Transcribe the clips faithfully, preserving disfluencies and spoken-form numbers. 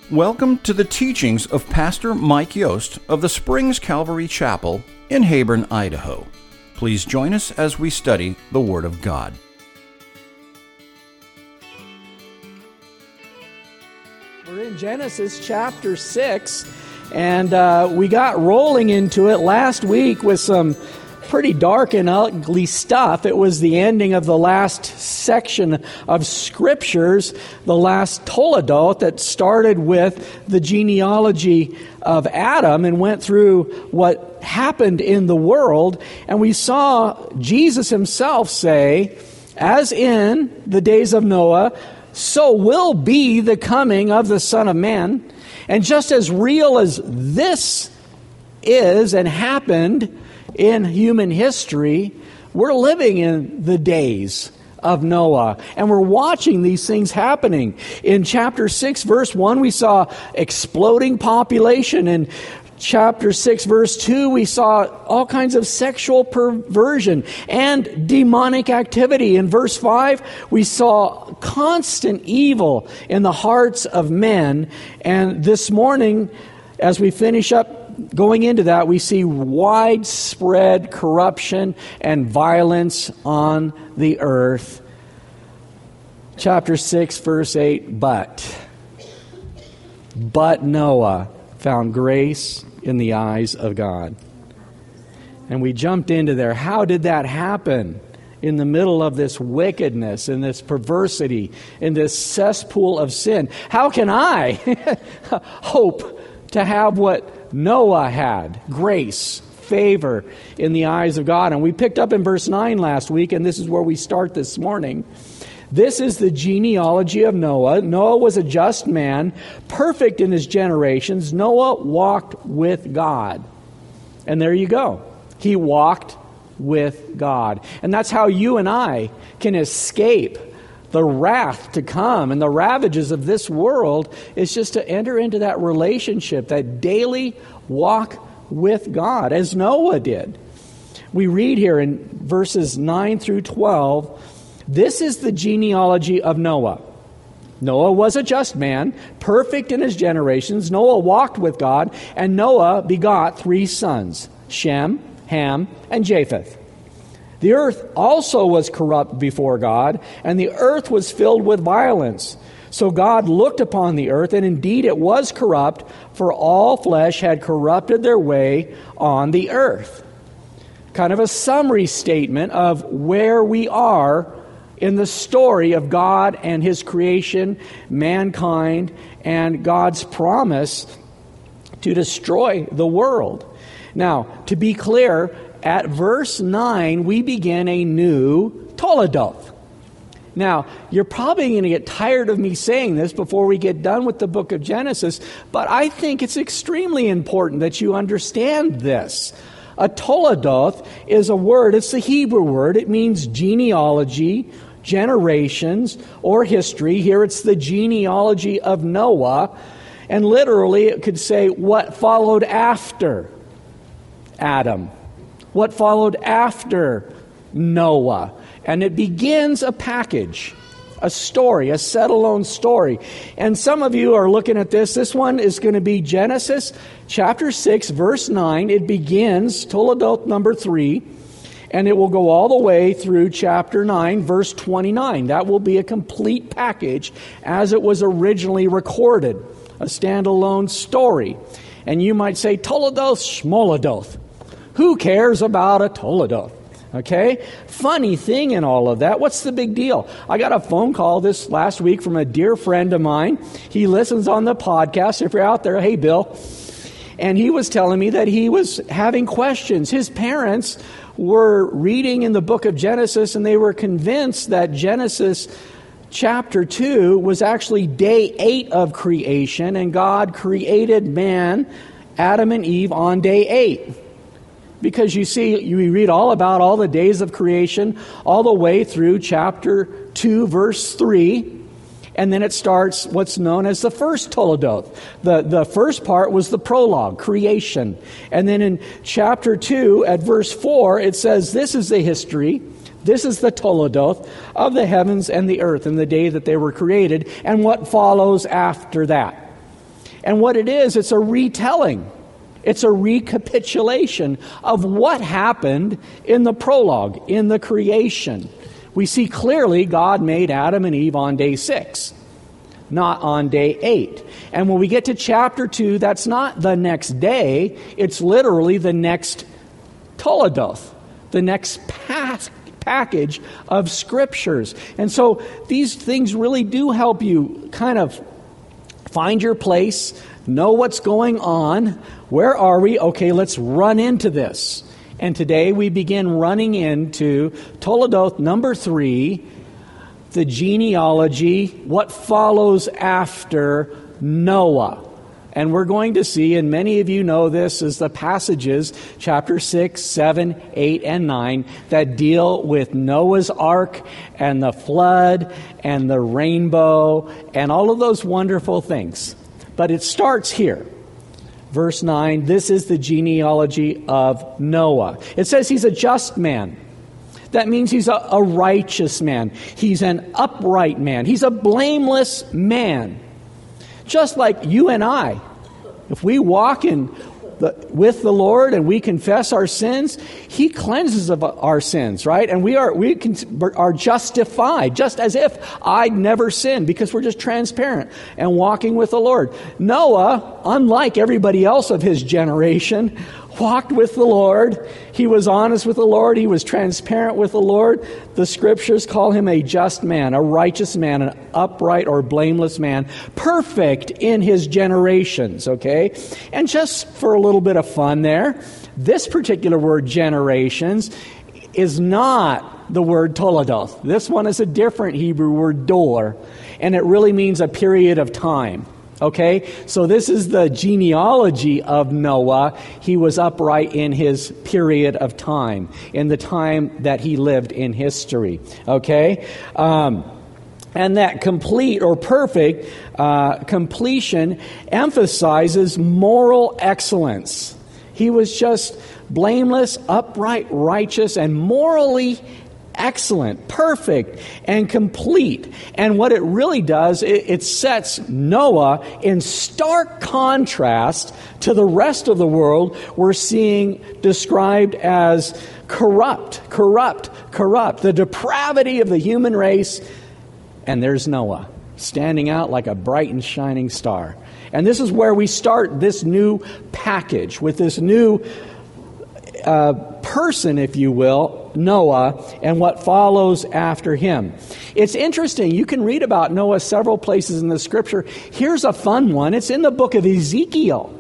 Welcome to the teachings of Pastor Mike Yost of the Springs Calvary Chapel in Heyburn, Idaho. Please join us as we study the Word of God. We're in Genesis chapter six, and uh, we got rolling into it last week with some pretty dark and ugly stuff. It was the ending of the last section of Scriptures, the last Toledoth, that started with the genealogy of Adam and went through what happened in the world. And we saw Jesus himself say, as in the days of Noah, so will be the coming of the Son of Man. And just as real as this is and happened in human history, we're living in the days of Noah, and we're watching these things happening. In chapter six, verse one, we saw exploding population. In chapter six, verse two, we saw all kinds of sexual perversion and demonic activity. In verse five, we saw constant evil in the hearts of men. And this morning, as we finish up going into that, we see widespread corruption and violence on the earth. Chapter six, verse eight, but, but Noah found grace in the eyes of God. And we jumped into there. How did that happen? In the middle of this wickedness and this perversity, in this cesspool of sin. How can I hope to have what Noah had? Grace, favor in the eyes of God. And we picked up in verse nine last week, and this is where we start this morning. This is the genealogy of Noah. Noah was a just man, perfect in his generations. Noah walked with God. And there you go. He walked with God. And that's how you and I can escape the wrath to come and the ravages of this world, is just to enter into that relationship, that daily walk with God, as Noah did. We read here in verses nine through twelve, this is the genealogy of Noah. Noah was a just man, perfect in his generations. Noah walked with God, and Noah begot three sons, Shem, Ham, and Japheth. The earth also was corrupt before God, and the earth was filled with violence. So God looked upon the earth, and indeed it was corrupt, for all flesh had corrupted their way on the earth. Kind of a summary statement of where we are in the story of God and His creation, mankind, and God's promise to destroy the world. Now, to be clear, at verse nine, we begin a new Toledoth. Now, you're probably going to get tired of me saying this before we get done with the book of Genesis, but I think it's extremely important that you understand this. A Toledoth is a word, it's the Hebrew word. It means genealogy, generations, or history. Here it's the genealogy of Noah, and literally it could say what followed after Adam. What followed after Noah. And it begins a package, a story, a set-alone story. And some of you are looking at this. This one is going to be Genesis chapter six, verse nine. It begins, Toledoth number three, and it will go all the way through chapter nine, verse twenty-nine. That will be a complete package as it was originally recorded, a standalone story. And you might say, Toledoth, Schmoledoth. Who cares about a Toledoth? Okay? Funny thing in all of that, what's the big deal? I got a phone call this last week from a dear friend of mine. He listens on the podcast. If you're out there, hey, Bill. And he was telling me that he was having questions. His parents were reading in the book of Genesis, and they were convinced that Genesis chapter two was actually day eight of creation, and God created man, Adam and Eve, on day eight. Because you see, you read all about all the days of creation, all the way through chapter two, verse three, and then it starts what's known as the first Toledoth. The, the first part was the prologue, creation. And then in chapter two, at verse four, it says, this is the history, this is the Toledoth of the heavens and the earth in the day that they were created, and what follows after that. And what it is, it's a retelling. It's a recapitulation of what happened in the prologue, in the creation. We see clearly God made Adam and Eve on day six, not on day eight. And when we get to chapter two, that's not the next day. It's literally the next Toledoth, the next path. package of scriptures. And so these things really do help you kind of find your place, know what's going on. Where are we? Okay, let's run into this. And today we begin running into Toledoth number three, the genealogy, what follows after Noah. And we're going to see, and many of you know this, is the passages, chapter six, seven, eight, and nine, that deal with Noah's Ark and the flood and the rainbow and all of those wonderful things. But it starts here. Verse nine, this is the genealogy of Noah. It says he's a just man. That means he's a, a righteous man. He's an upright man. He's a blameless man. Just like you and I, if we walk in the, with the Lord and we confess our sins, He cleanses of our sins, right? And we are we can, are justified, just as if I'd never sinned, because we're just transparent and walking with the Lord. Noah, unlike everybody else of his generation, walked with the Lord. He was honest with the Lord. He was transparent with the Lord. The scriptures call him a just man, a righteous man, an upright or blameless man, perfect in his generations, okay? And just for a little bit of fun there, this particular word, generations, is not the word Toledoth. This one is a different Hebrew word, dor, and it really means a period of time. Okay, so this is the genealogy of Noah. He was upright in his period of time, in the time that he lived in history. Okay, um, and that complete or perfect uh, completion emphasizes moral excellence. He was just blameless, upright, righteous, and morally excellent, perfect, and complete. And what it really does, it, it sets Noah in stark contrast to the rest of the world we're seeing described as corrupt, corrupt, corrupt. The depravity of the human race. And there's Noah, standing out like a bright and shining star. And this is where we start this new package, with this new uh, person, if you will, Noah, and what follows after him. It's interesting. You can read about Noah several places in the scripture. Here's a fun one. It's in the book of Ezekiel.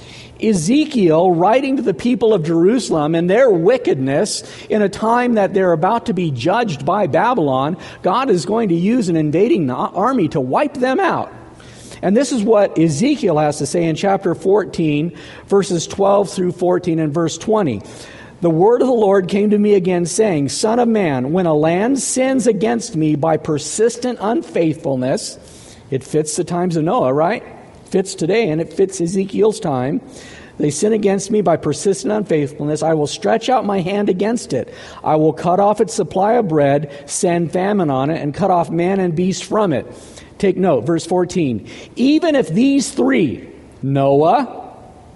Ezekiel, writing to the people of Jerusalem and their wickedness in a time that they're about to be judged by Babylon, God is going to use an invading army to wipe them out. And this is what Ezekiel has to say in chapter fourteen, verses twelve through fourteen and verse twenty. The word of the Lord came to me again, saying, Son of man, when a land sins against me by persistent unfaithfulness, it fits the times of Noah, right? Fits today, and it fits Ezekiel's time. They sin against me by persistent unfaithfulness. I will stretch out my hand against it. I will cut off its supply of bread, send famine on it, and cut off man and beast from it. Take note, verse fourteen. Even if these three, Noah,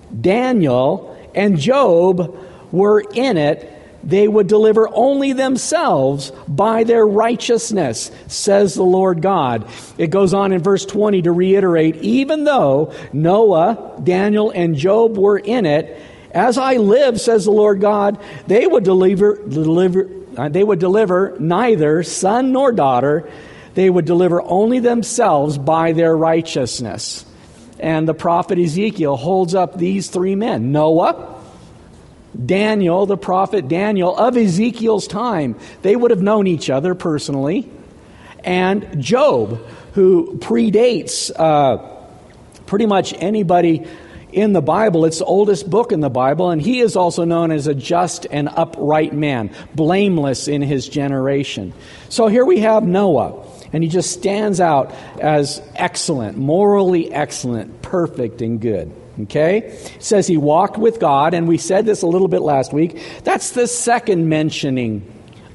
Daniel, and Job, were in it, they would deliver only themselves by their righteousness, says the Lord God. It goes on in verse twenty to reiterate, even though Noah, Daniel, and Job were in it, as I live, says the Lord God, they would deliver, deliver, uh, they would deliver neither son nor daughter. They would deliver only themselves by their righteousness. And the prophet Ezekiel holds up these three men, Noah, Daniel, the prophet Daniel of Ezekiel's time. They would have known each other personally. And Job, who predates uh, pretty much anybody in the Bible. It's the oldest book in the Bible, and he is also known as a just and upright man, blameless in his generation. So here we have Noah, and he just stands out as excellent, morally excellent, perfect, and good. Okay? It says he walked with God, and we said this a little bit last week. That's the second mentioning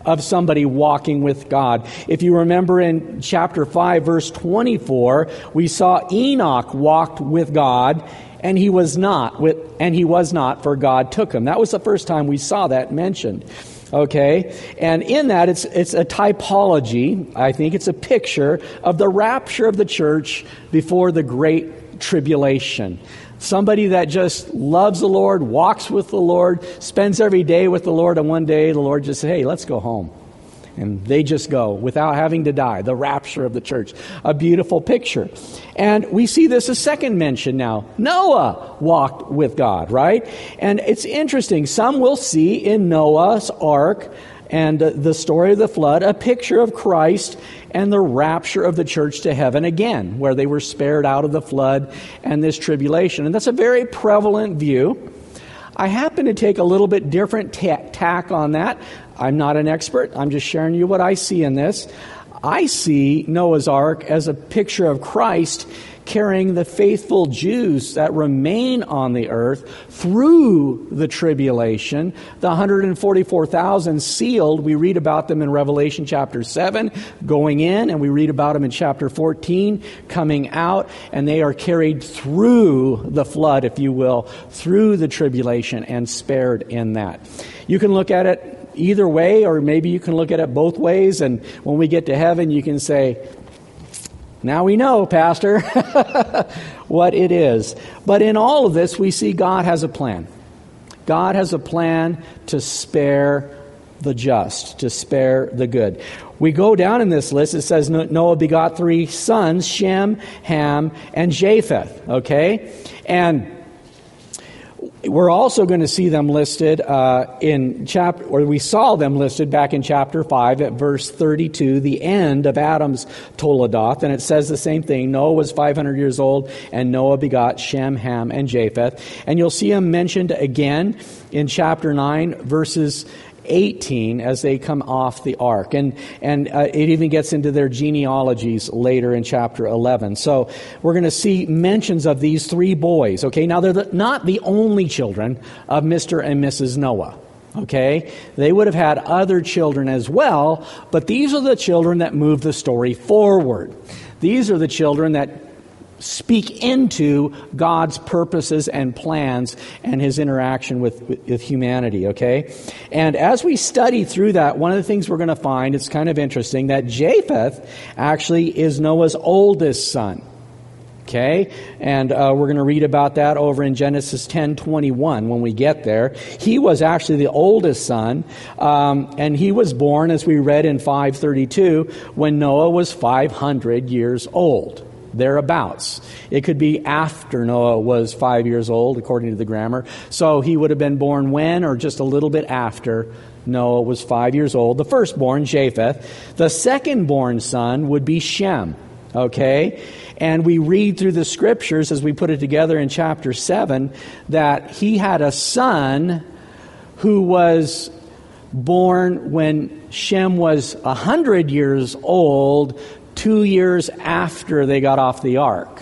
of somebody walking with God. If you remember in chapter five, verse twenty-four, we saw Enoch walked with God, and he was not, with, and he was not, for God took him. That was the first time we saw that mentioned. Okay, and in that, it's it's a typology. I think it's a picture of the rapture of the church before the great tribulation. Somebody that just loves the Lord, walks with the Lord, spends every day with the Lord, and one day the Lord just says, hey, let's go home. And they just go without having to die. The rapture of the church. A beautiful picture. And we see this a second mention now. Noah walked with God, right? And it's interesting. Some will see in Noah's ark and the story of the flood a picture of Christ and the rapture of the church to heaven again, where they were spared out of the flood and this tribulation. And that's a very prevalent view. I happen to take a little bit different ta- tack on that. I'm not an expert. I'm just sharing you what I see in this. I see Noah's Ark as a picture of Christ carrying the faithful Jews that remain on the earth through the tribulation. The one hundred forty-four thousand sealed, we read about them in Revelation chapter seven, going in, and we read about them in chapter fourteen, coming out, and they are carried through the flood, if you will, through the tribulation and spared in that. You can look at it either way, or maybe you can look at it both ways, and when we get to heaven, you can say, now we know, Pastor, what it is. But in all of this, we see God has a plan. God has a plan to spare the just, to spare the good. We go down in this list. It says Noah begot three sons, Shem, Ham, and Japheth. Okay? And we're also going to see them listed uh, in chapter, or we saw them listed back in chapter five at verse thirty-two, the end of Adam's Toledoth, and it says the same thing. Noah was five hundred years old, and Noah begot Shem, Ham, and Japheth. And you'll see them mentioned again in chapter nine, verses eighteen, as they come off the ark. And and uh, it even gets into their genealogies later in chapter eleven. So we're going to see mentions of these three boys. Okay, now they're the, not the only children of Mister and Missus Noah. Okay, they would have had other children as well, but these are the children that move the story forward. These are the children that speak into God's purposes and plans and His interaction with, with humanity, okay? And as we study through that, one of the things we're going to find, it's kind of interesting, that Japheth actually is Noah's oldest son, okay? And uh, we're going to read about that over in Genesis ten twenty-one when we get there. He was actually the oldest son, um, and he was born, as we read in five thirty-two, when Noah was five hundred years old. Thereabouts. It could be after Noah was five years old, according to the grammar. So he would have been born when, or just a little bit after Noah was five years old. The firstborn, Japheth. The second-born son would be Shem. Okay? And we read through the scriptures, as we put it together in chapter seven, that he had a son who was born when Shem was a hundred years old, two years after they got off the ark.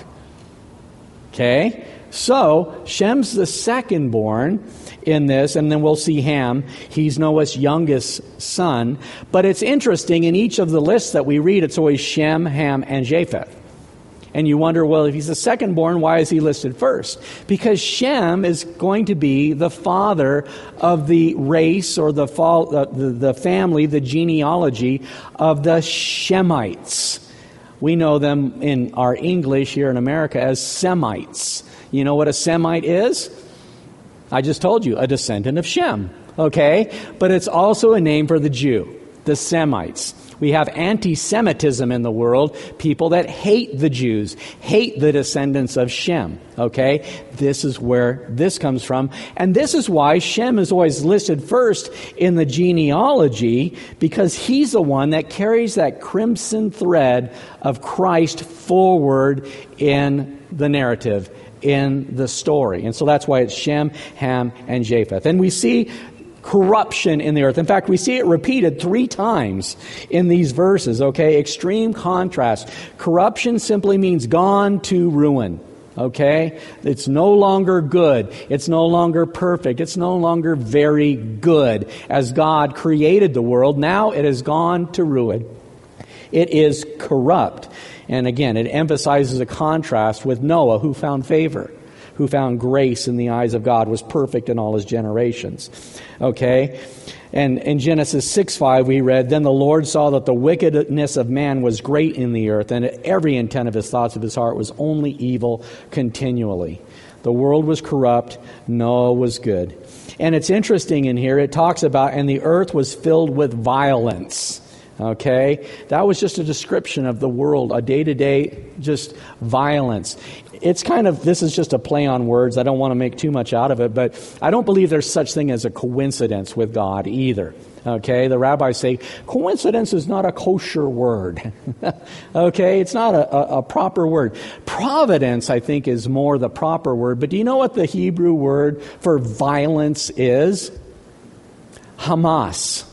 Okay? So, Shem's the second born in this, and then we'll see Ham. He's Noah's youngest son. But it's interesting, in each of the lists that we read, it's always Shem, Ham, and Japheth. And you wonder, well, if he's the second born, why is he listed first? Because Shem is going to be the father of the race, or the, the, the family, the genealogy of the Shemites. We know them in our English here in America as Semites. You know what a Semite is? I just told you, a descendant of Shem. Okay? But it's also a name for the Jew, the Semites. We have anti-Semitism in the world, people that hate the Jews, hate the descendants of Shem. Okay? This is where this comes from. And this is why Shem is always listed first in the genealogy, because he's the one that carries that crimson thread of Christ forward in the narrative, in the story. And so that's why it's Shem, Ham, and Japheth. And we see corruption in the earth. In fact, we see it repeated three times in these verses, okay? Extreme contrast. Corruption simply means gone to ruin, Okay? It's no longer good. It's no longer perfect. It's no longer very good. As God created the world, now it has gone to ruin. It is corrupt. And again, it emphasizes a contrast with Noah, who found favor, who found grace in the eyes of God, was perfect in all his generations. Okay? And in Genesis six five we read, "Then the Lord saw that the wickedness of man was great in the earth, and every intent of his thoughts of his heart was only evil continually." The world was corrupt, Noah was good. And it's interesting in here, it talks about, and the earth was filled with violence. Okay? That was just a description of the world, a day-to-day just violence. It's kind of, this is just a play on words. I don't want to make too much out of it, but I don't believe there's such thing as a coincidence with God either. Okay? The rabbis say, coincidence is not a kosher word. Okay? It's not a, a, a proper word. Providence, I think, is more the proper word. But do you know what the Hebrew word for violence is? Hamas.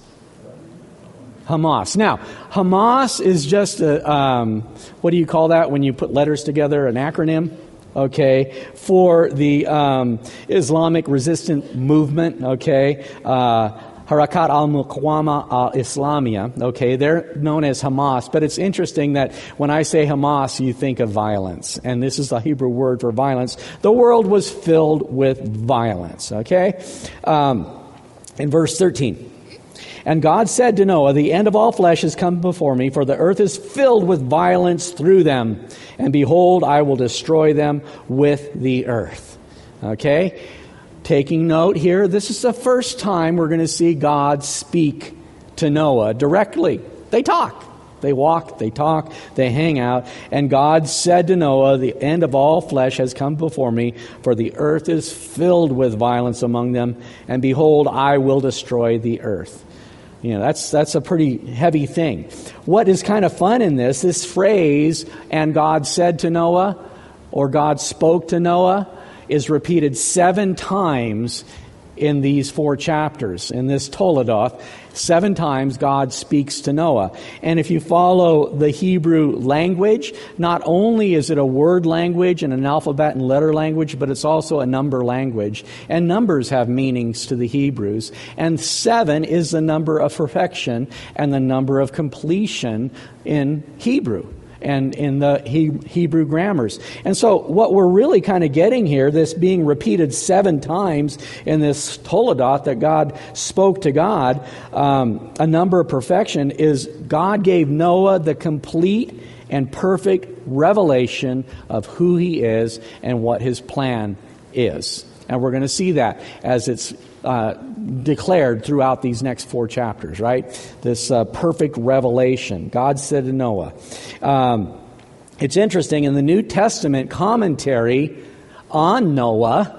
Hamas. Now, Hamas is just a, um, what do you call that when you put letters together, an acronym? Okay, for the um, Islamic resistant movement, okay, uh, Harakat al-Muqawama al-Islamiyah, okay, they're known as Hamas, but it's interesting that when I say Hamas, you think of violence, and this is the Hebrew word for violence. The world was filled with violence, okay? Um, in verse thirteen, "And God said to Noah, the end of all flesh has come before me, for the earth is filled with violence through them. And behold, I will destroy them with the earth." Okay? Taking note here, this is the first time we're going to see God speak to Noah directly. They talk. They walk, they talk, they hang out. "And God said to Noah, the end of all flesh has come before me, for the earth is filled with violence among them. And behold, I will destroy the earth." You know, that's that's a pretty heavy thing. What is kind of fun in this, this phrase, "and God said to Noah," or "God spoke to Noah," is repeated seven times in these four chapters. In this Toledoth, seven times God speaks to Noah. And if you follow the Hebrew language, not only is it a word language and an alphabet and letter language, but it's also a number language. And numbers have meanings to the Hebrews. And seven is the number of perfection and the number of completion in Hebrew and in the Hebrew grammars. And so what we're really kind of getting here, this being repeated seven times in this Toledoth that God spoke to God, um, a number of perfection, is God gave Noah the complete and perfect revelation of who he is and what his plan is. And we're going to see that as it's uh, declared throughout these next four chapters, right? This uh, perfect revelation. God said to Noah. Um, it's interesting, in the New Testament commentary on Noah,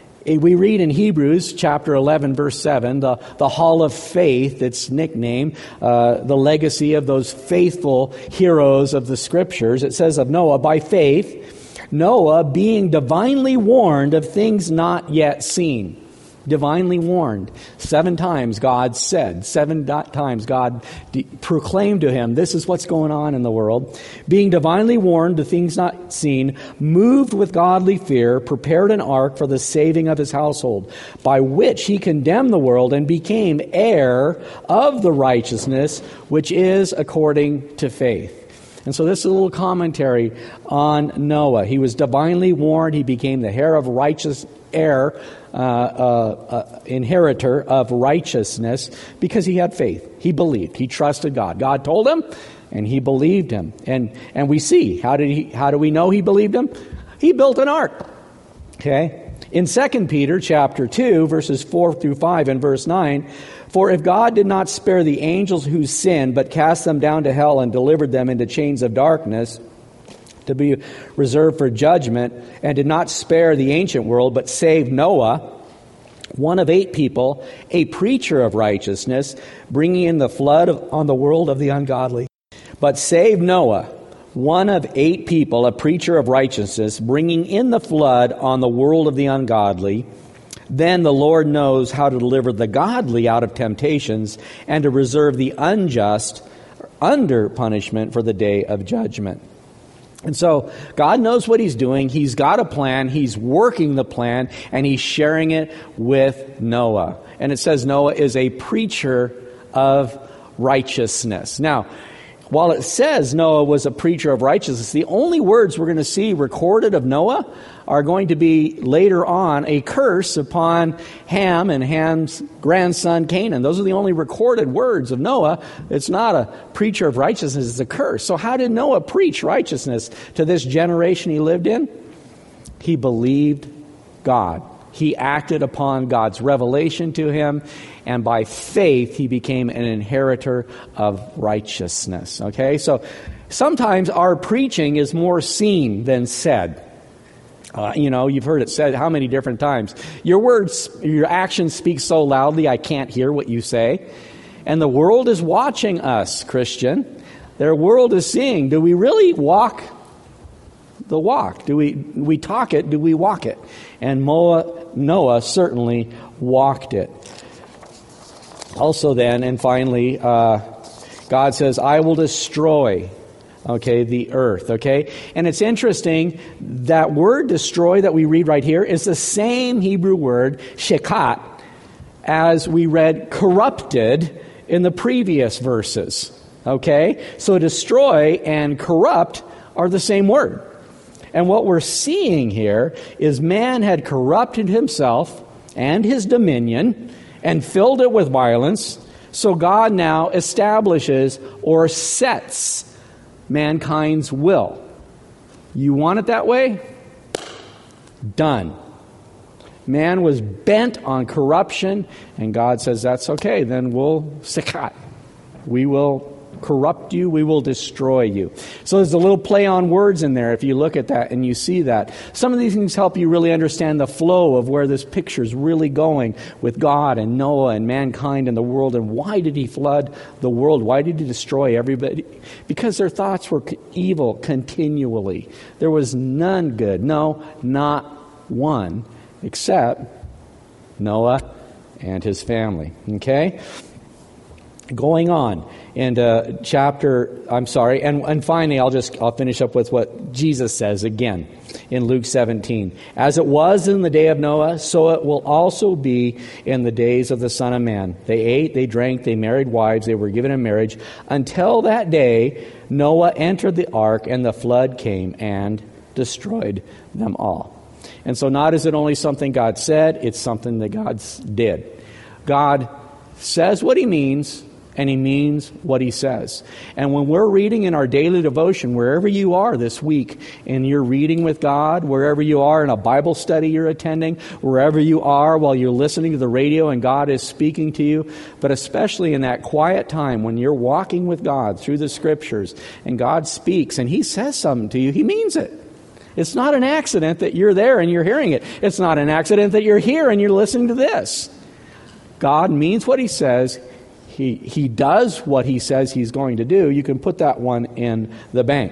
we read in Hebrews chapter eleven, verse seven, the, the Hall of Faith, its nickname, uh, the legacy of those faithful heroes of the Scriptures. It says of Noah, "By faith, Noah, being divinely warned of things not yet seen." Divinely warned. Seven times God said, seven times God de- proclaimed to him, this is what's going on in the world. "Being divinely warned of things not seen, moved with godly fear, prepared an ark for the saving of his household, by which he condemned the world and became heir of the righteousness which is according to faith." And so this is a little commentary on Noah. He was divinely warned. He became the heir of righteous heir, uh, uh, uh, inheritor of righteousness, because he had faith. He believed. He trusted God. God told him, and he believed him. And and we see, how did he? How do we know he believed him? He built an ark. Okay. In Second Peter chapter two, verses four through five and verse nine, "For if God did not spare the angels who sinned, but cast them down to hell and delivered them into chains of darkness, to be reserved for judgment, and did not spare the ancient world, but saved Noah, one of eight people, a preacher of righteousness, bringing in the flood of, on the world of the ungodly. But saved Noah, one of eight people, a preacher of righteousness, bringing in the flood on the world of the ungodly. Then the Lord knows how to deliver the godly out of temptations and to reserve the unjust under punishment for the day of judgment." And so God knows what he's doing. He's got a plan. He's working the plan, and he's sharing it with Noah. And it says Noah is a preacher of righteousness. Now, while it says Noah was a preacher of righteousness, the only words we're going to see recorded of Noah are going to be later on a curse upon Ham and Ham's grandson Canaan. Those are the only recorded words of Noah. It's not a preacher of righteousness, it's a curse. So how did Noah preach righteousness to this generation he lived in? He believed God. He acted upon God's revelation to him, and by faith he became an inheritor of righteousness. Okay, so sometimes our preaching is more seen than said. Uh, you know, you've heard it said how many different times. Your words, your actions speak so loudly I can't hear what you say. And the world is watching us, Christian. Their world is seeing, do we really walk the walk? Do we we talk it? Do we walk it? And Noah, Noah certainly walked it. Also then, and finally, uh, God says, I will destroy, okay, the earth, okay? And it's interesting, that word destroy that we read right here is the same Hebrew word, shekat, as we read corrupted in the previous verses, okay? So destroy and corrupt are the same word. And what we're seeing here is man had corrupted himself and his dominion and filled it with violence. So God now establishes or sets mankind's will. You want it that way? Done. Man was bent on corruption, and God says, that's okay, then we'll sikat. We will corrupt you, we will destroy you. So there's a little play on words in there if you look at that and you see that. Some of these things help you really understand the flow of where this picture is really going with God and Noah and mankind and the world, and why did he flood the world? Why did he destroy everybody? Because their thoughts were evil continually. There was none good. No, not one, except Noah and his family. Okay? Going on in uh, chapter, I'm sorry, and, and finally I'll just, I'll finish up with what Jesus says again in Luke seventeen. As it was in the day of Noah, so it will also be in the days of the Son of Man. They ate, they drank, they married wives, they were given in marriage, until that day Noah entered the ark, and the flood came and destroyed them all. And so not is it only something God said, it's something that God did. God says what he means, and he means what he says. And when we're reading in our daily devotion, wherever you are this week, and you're reading with God, wherever you are in a Bible study you're attending, wherever you are while you're listening to the radio and God is speaking to you, but especially in that quiet time when you're walking with God through the Scriptures, and God speaks and he says something to you, he means it. It's not an accident that you're there and you're hearing it. It's not an accident that you're here and you're listening to this. God means what he says. He, he does what he says he's going to do. You can put that one in the bank.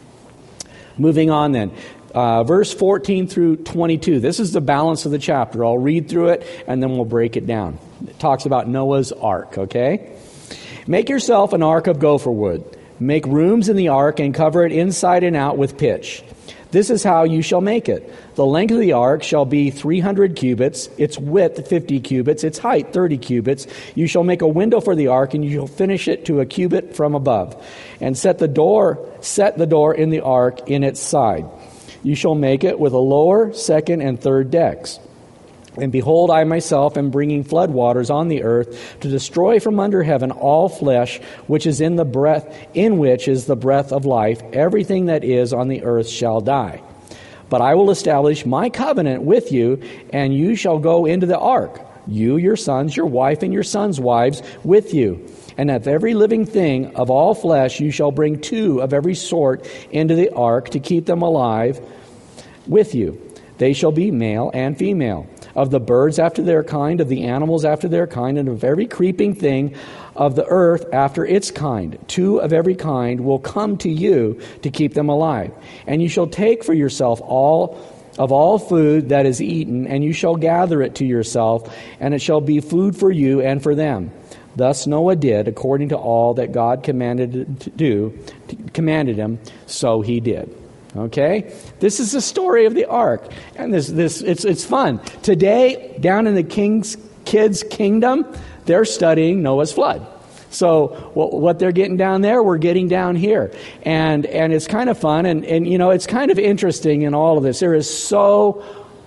Moving on then. Uh, verse fourteen through twenty-two. This is the balance of the chapter. I'll read through it and then we'll break it down. It talks about Noah's ark, okay? Make yourself an ark of gopher wood. Make rooms in the ark and cover it inside and out with pitch. This is how you shall make it. The length of the ark shall be three hundred cubits, its width fifty cubits, its height thirty cubits. You shall make a window for the ark, and you shall finish it to a cubit from above. And set the door, set the door in the ark in its side. You shall make it with a lower, second, and third decks. And behold, I myself am bringing flood waters on the earth to destroy from under heaven all flesh, which is in the breath, in which is the breath of life. Everything that is on the earth shall die. But I will establish my covenant with you, and you shall go into the ark, you, your sons, your wife, and your sons' wives with you. And of every living thing of all flesh you shall bring two of every sort into the ark to keep them alive with you. They shall be male and female. Of the birds after their kind, of the animals after their kind, and of every creeping thing of the earth after its kind. Two of every kind will come to you to keep them alive. And you shall take for yourself all of all food that is eaten, and you shall gather it to yourself, and it shall be food for you and for them. Thus Noah did according to all that God commanded to do, commanded him, so he did. Okay? This is the story of the ark. And this this it's it's fun. Today, down in the king's kids' kingdom, they're studying Noah's flood. So what they're getting down there, we're getting down here. And and it's kind of fun. And, and, you know, it's kind of interesting in all of this. There is so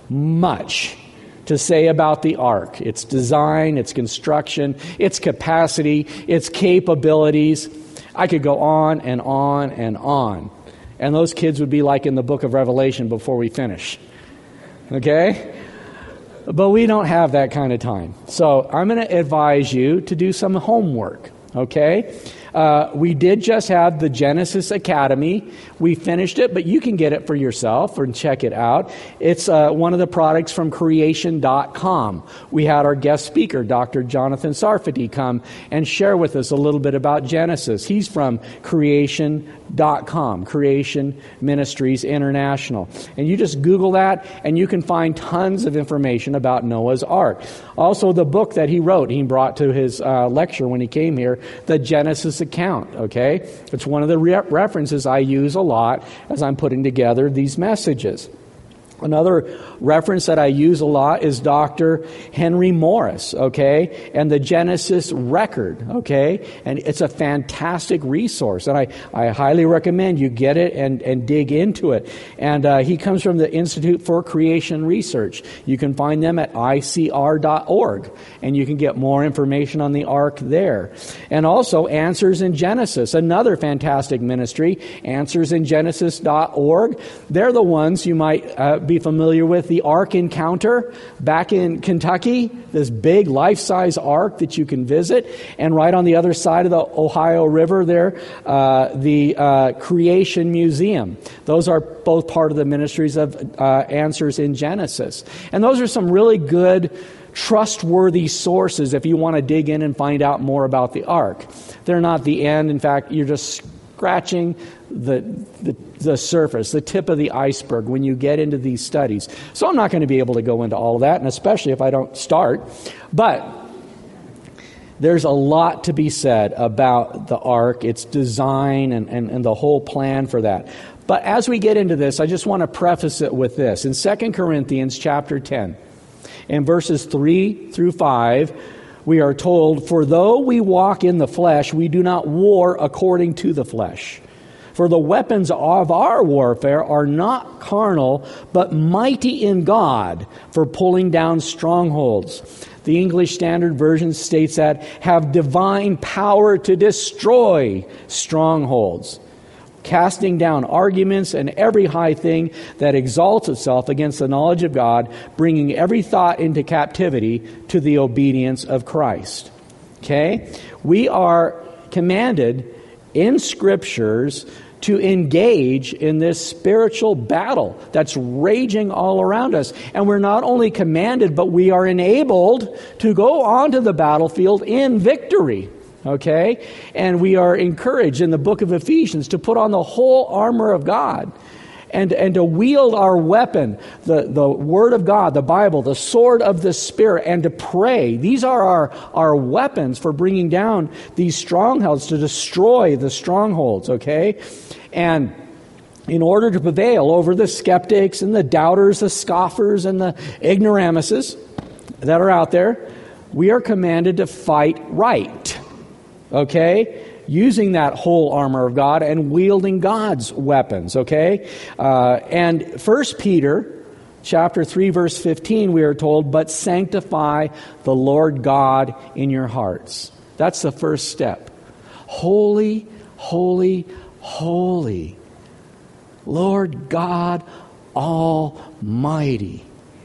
much to say about the ark. Its design, its construction, its capacity, its capabilities. I could go on and on and on. And those kids would be like in the book of Revelation before we finish. Okay? But we don't have that kind of time. So I'm going to advise you to do some homework. Okay? Uh, we did just have the Genesis Academy. We finished it, but you can get it for yourself and check it out. It's uh, one of the products from creation dot com. We had our guest speaker, Doctor Jonathan Sarfati, come and share with us a little bit about Genesis. He's from creation dot com, Creation Ministries International. And you just Google that, and you can find tons of information about Noah's Ark. Also, the book that he wrote, he brought to his uh, lecture when he came here, the Genesis account, okay? It's one of the re- references I use a lot as I'm putting together these messages. Another reference that I use a lot is Doctor Henry Morris, okay, and the Genesis Record, okay, and it's a fantastic resource, and I, I highly recommend you get it and, and dig into it. And uh, he comes from the Institute for Creation Research. You can find them at I C R dot org, and you can get more information on the Ark there. And also Answers in Genesis, another fantastic ministry, answers in genesis dot org. They're the ones you might uh, be familiar with, the Ark Encounter back in Kentucky, this big life-size ark that you can visit. And right on the other side of the Ohio River there, uh, the uh, Creation Museum. Those are both part of the ministries of uh, Answers in Genesis. And those are some really good, trustworthy sources if you want to dig in and find out more about the ark. They're not the end. In fact, you're just scratching the, the the surface, the tip of the iceberg when you get into these studies. So I'm not going to be able to go into all of that, and especially if I don't start. But there's a lot to be said about the ark, its design, and, and, and the whole plan for that. But as we get into this, I just want to preface it with this. In Second Corinthians chapter ten, in verses three through five, we are told, "For though we walk in the flesh, we do not war according to the flesh. For the weapons of our warfare are not carnal, but mighty in God for pulling down strongholds." The English Standard Version states that, "have divine power to destroy strongholds, casting down arguments and every high thing that exalts itself against the knowledge of God, bringing every thought into captivity to the obedience of Christ." Okay? We are commanded in Scriptures to engage in this spiritual battle that's raging all around us. And we're not only commanded, but we are enabled to go onto the battlefield in victory. Okay? And we are encouraged in the book of Ephesians to put on the whole armor of God and, and to wield our weapon, the, the Word of God, the Bible, the sword of the Spirit, and to pray. These are our, our weapons for bringing down these strongholds, to destroy the strongholds, okay? And in order to prevail over the skeptics and the doubters, the scoffers, and the ignoramuses that are out there, we are commanded to fight right, okay? Using that whole armor of God and wielding God's weapons, okay? Uh, and First Peter chapter three, verse fifteen, we are told, "But sanctify the Lord God in your hearts." That's the first step. Holy, holy, holy, Lord God Almighty.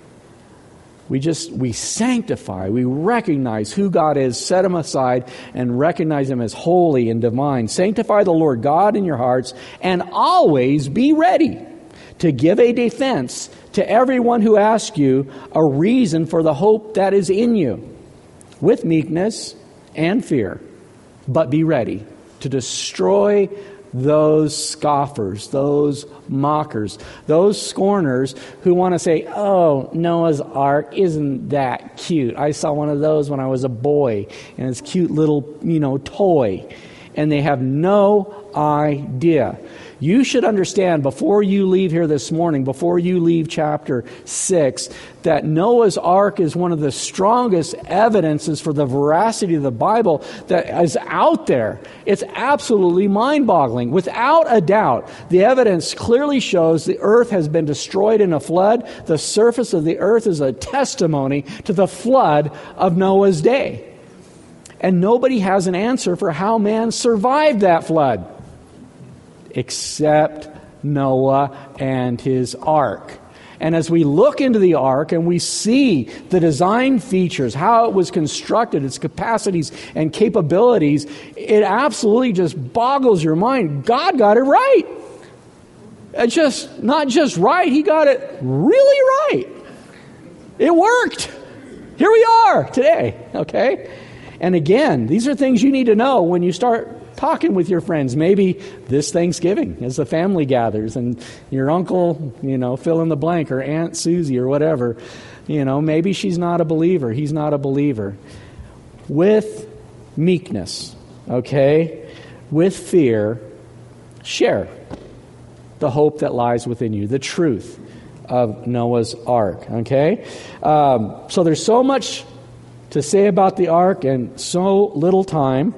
We just, we sanctify, we recognize who God is, set Him aside, and recognize Him as holy and divine. Sanctify the Lord God in your hearts, and always be ready to give a defense to everyone who asks you a reason for the hope that is in you, with meekness and fear. But be ready to destroy those scoffers, those mockers, those scorners who want to say, "Oh, Noah's Ark, isn't that cute? I saw one of those when I was a boy, and it's a cute little, you know, toy." And they have no idea. You should understand before you leave here this morning, before you leave chapter six, that Noah's Ark is one of the strongest evidences for the veracity of the Bible that is out there. It's absolutely mind-boggling. Without a doubt, the evidence clearly shows the earth has been destroyed in a flood. The surface of the earth is a testimony to the flood of Noah's day. And nobody has an answer for how man survived that flood, except Noah and his ark. And as we look into the ark and we see the design features, how it was constructed, its capacities and capabilities, it absolutely just boggles your mind. God got it right. It's just not just right, he got it really right. It worked. Here we are today, okay? And again, these are things you need to know when you start talking with your friends. Maybe this Thanksgiving as the family gathers and your uncle, you know, fill in the blank, or Aunt Susie or whatever, you know, maybe she's not a believer. He's not a believer. With meekness, okay, with fear, share the hope that lies within you, the truth of Noah's Ark, okay? Um, so there's so much to say about the ark and so little time.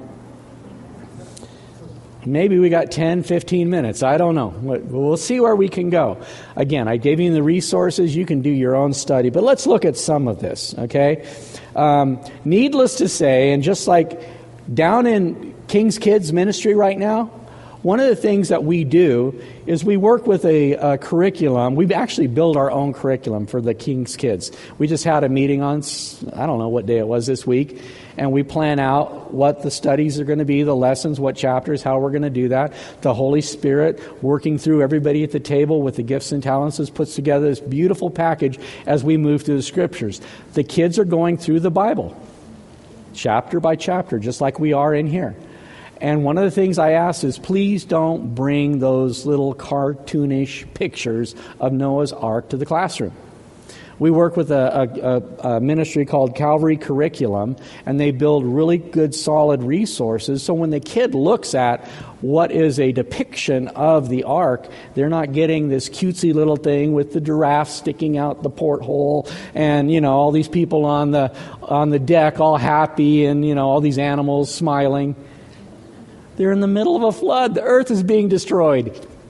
Maybe we got ten, fifteen minutes. I don't know. We'll see where we can go. Again, I gave you the resources. You can do your own study. But let's look at some of this, okay? Um, needless to say, and just like down in King's Kids Ministry right now, one of the things that we do is we work with a, a curriculum. We actually build our own curriculum for the King's Kids. We just had a meeting on, I don't know what day it was this week, and we plan out what the studies are going to be, the lessons, what chapters, how we're going to do that. The Holy Spirit working through everybody at the table with the gifts and talents has puts together this beautiful package as we move through the Scriptures. The kids are going through the Bible, chapter by chapter, just like we are in here. And one of the things I ask is, please don't bring those little cartoonish pictures of Noah's Ark to the classroom. We work with a, a, a ministry called Calvary Curriculum, and they build really good, solid resources. So when the kid looks at what is a depiction of the ark, they're not getting this cutesy little thing with the giraffe sticking out the porthole, and you know all these people on the on the deck all happy, and you know all these animals smiling. They're in the middle of a flood. The earth is being destroyed.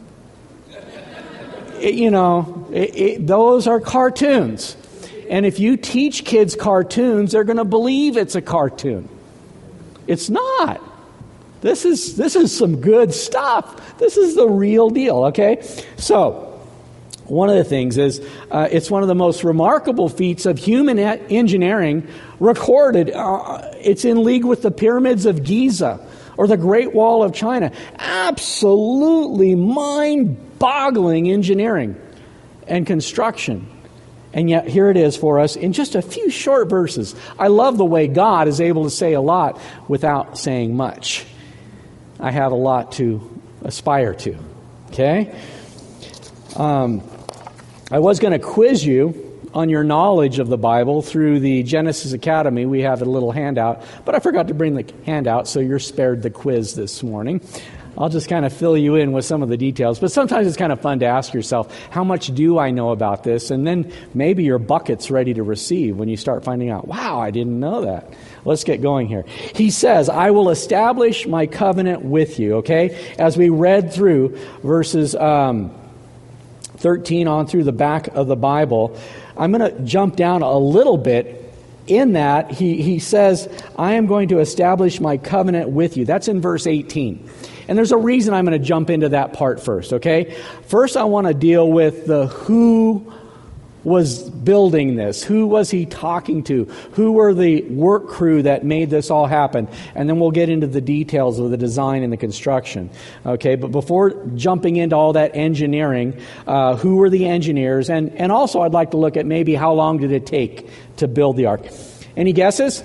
It, you know, it, it, those are cartoons. And if you teach kids cartoons, they're going to believe it's a cartoon. It's not. This is this is some good stuff. This is the real deal, okay? So, one of the things is, uh, it's one of the most remarkable feats of human engineering recorded. Uh, it's in league with the pyramids of Giza or the Great Wall of China. Absolutely mind-boggling engineering and construction. And yet here it is for us in just a few short verses. I love the way God is able to say a lot without saying much. I have a lot to aspire to. Okay? Um, I was going to quiz you on your knowledge of the Bible through the Genesis Academy. We have a little handout, but I forgot to bring the handout, so you're spared the quiz this morning. I'll just kind of fill you in with some of the details. But sometimes it's kind of fun to ask yourself, how much do I know about this? And then maybe your bucket's ready to receive when you start finding out, wow, I didn't know that. Let's get going here. He says, I will establish my covenant with you, okay? As we read through verses um, thirteen on through the back of the Bible, I'm going to jump down a little bit. In that, he, he says, I am going to establish my covenant with you. That's in verse eighteen. And there's a reason I'm going to jump into that part first, okay? First, I want to deal with the who was building this. Who was he talking to? Who were the work crew that made this all happen? And then we'll get into the details of the design and the construction, okay? But before jumping into all that engineering, uh, who were the engineers? And, and also I'd like to look at maybe how long did it take to build the ark. Any guesses?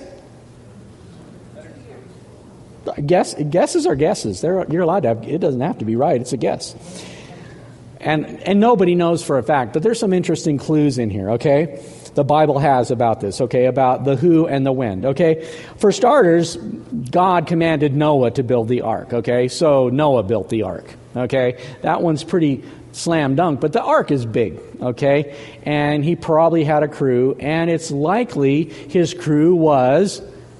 Guess, guesses are guesses. They're, you're allowed to have, it doesn't have to be right. It's a guess. And and nobody knows for a fact, but there's some interesting clues in here, okay? The Bible has about this, okay? About the who and the when, okay? For starters, God commanded Noah to build the ark, okay? So Noah built the ark, Okay, that one's pretty slam dunk, but the ark is big, okay? And he probably had a crew, and it's likely his crew was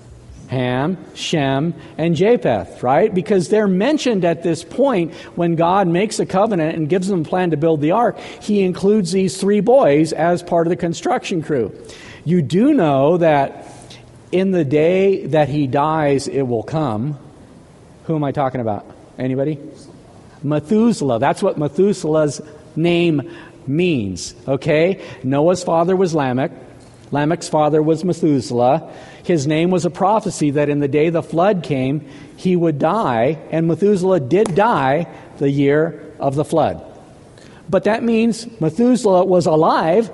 Ham, Shem, and Japheth, right? Because they're mentioned at this point when God makes a covenant and gives them a plan to build the ark. He includes these three boys as part of the construction crew. You do know that in the day that he dies, it will come. Who am I talking about? Anybody? Methuselah. That's what Methuselah's name means, okay? Noah's father was Lamech. Lamech's father was Methuselah. His name was a prophecy that in the day the flood came, he would die, and Methuselah did die the year of the flood. But that means Methuselah was alive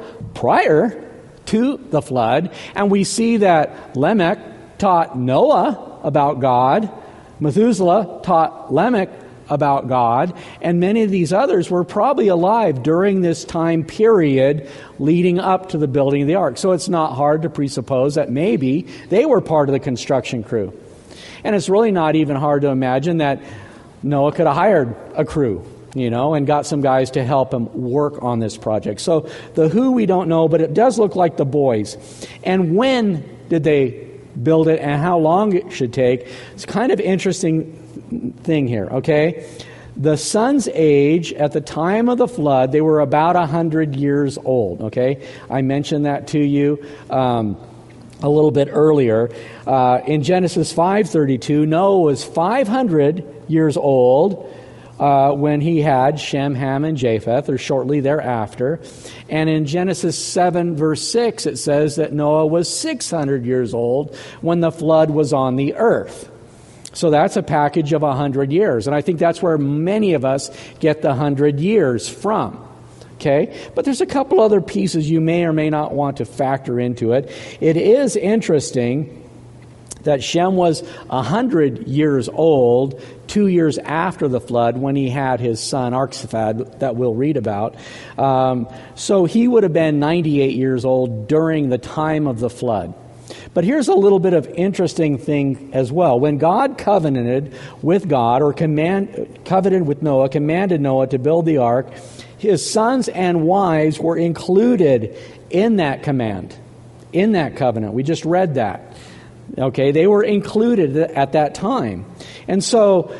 prior to the flood, and we see that Lamech taught Noah about God, Methuselah taught Lamech about God, and many of these others were probably alive during this time period leading up to the building of the ark. So it's not hard to presuppose that maybe they were part of the construction crew. And it's really not even hard to imagine that Noah could have hired a crew, you know, and got some guys to help him work on this project. So the who we don't know, but it does look like the boys. And when did they build it and how long it should take? It's kind of interesting thing here, okay? The son's age at the time of the flood, they were about one hundred years old, okay? I mentioned that to you um, a little bit earlier. Uh, in Genesis five thirty-two, Noah was five hundred years old uh, when he had Shem, Ham, and Japheth, or shortly thereafter. And in Genesis seven, verse six, it says that Noah was six hundred years old when the flood was on the earth. So that's a package of one hundred years. And I think that's where many of us get the one hundred years from. Okay? But there's a couple other pieces you may or may not want to factor into it. It is interesting that Shem was one hundred years old two years after the flood when he had his son Arphaxad that we'll read about. Um, so he would have been ninety-eight years old during the time of the flood. But here's a little bit of interesting thing as well. When God covenanted with God, or command, covenanted with Noah, commanded Noah to build the ark, his sons and wives were included in that command, in that covenant. We just read that. Okay, they were included at that time. And so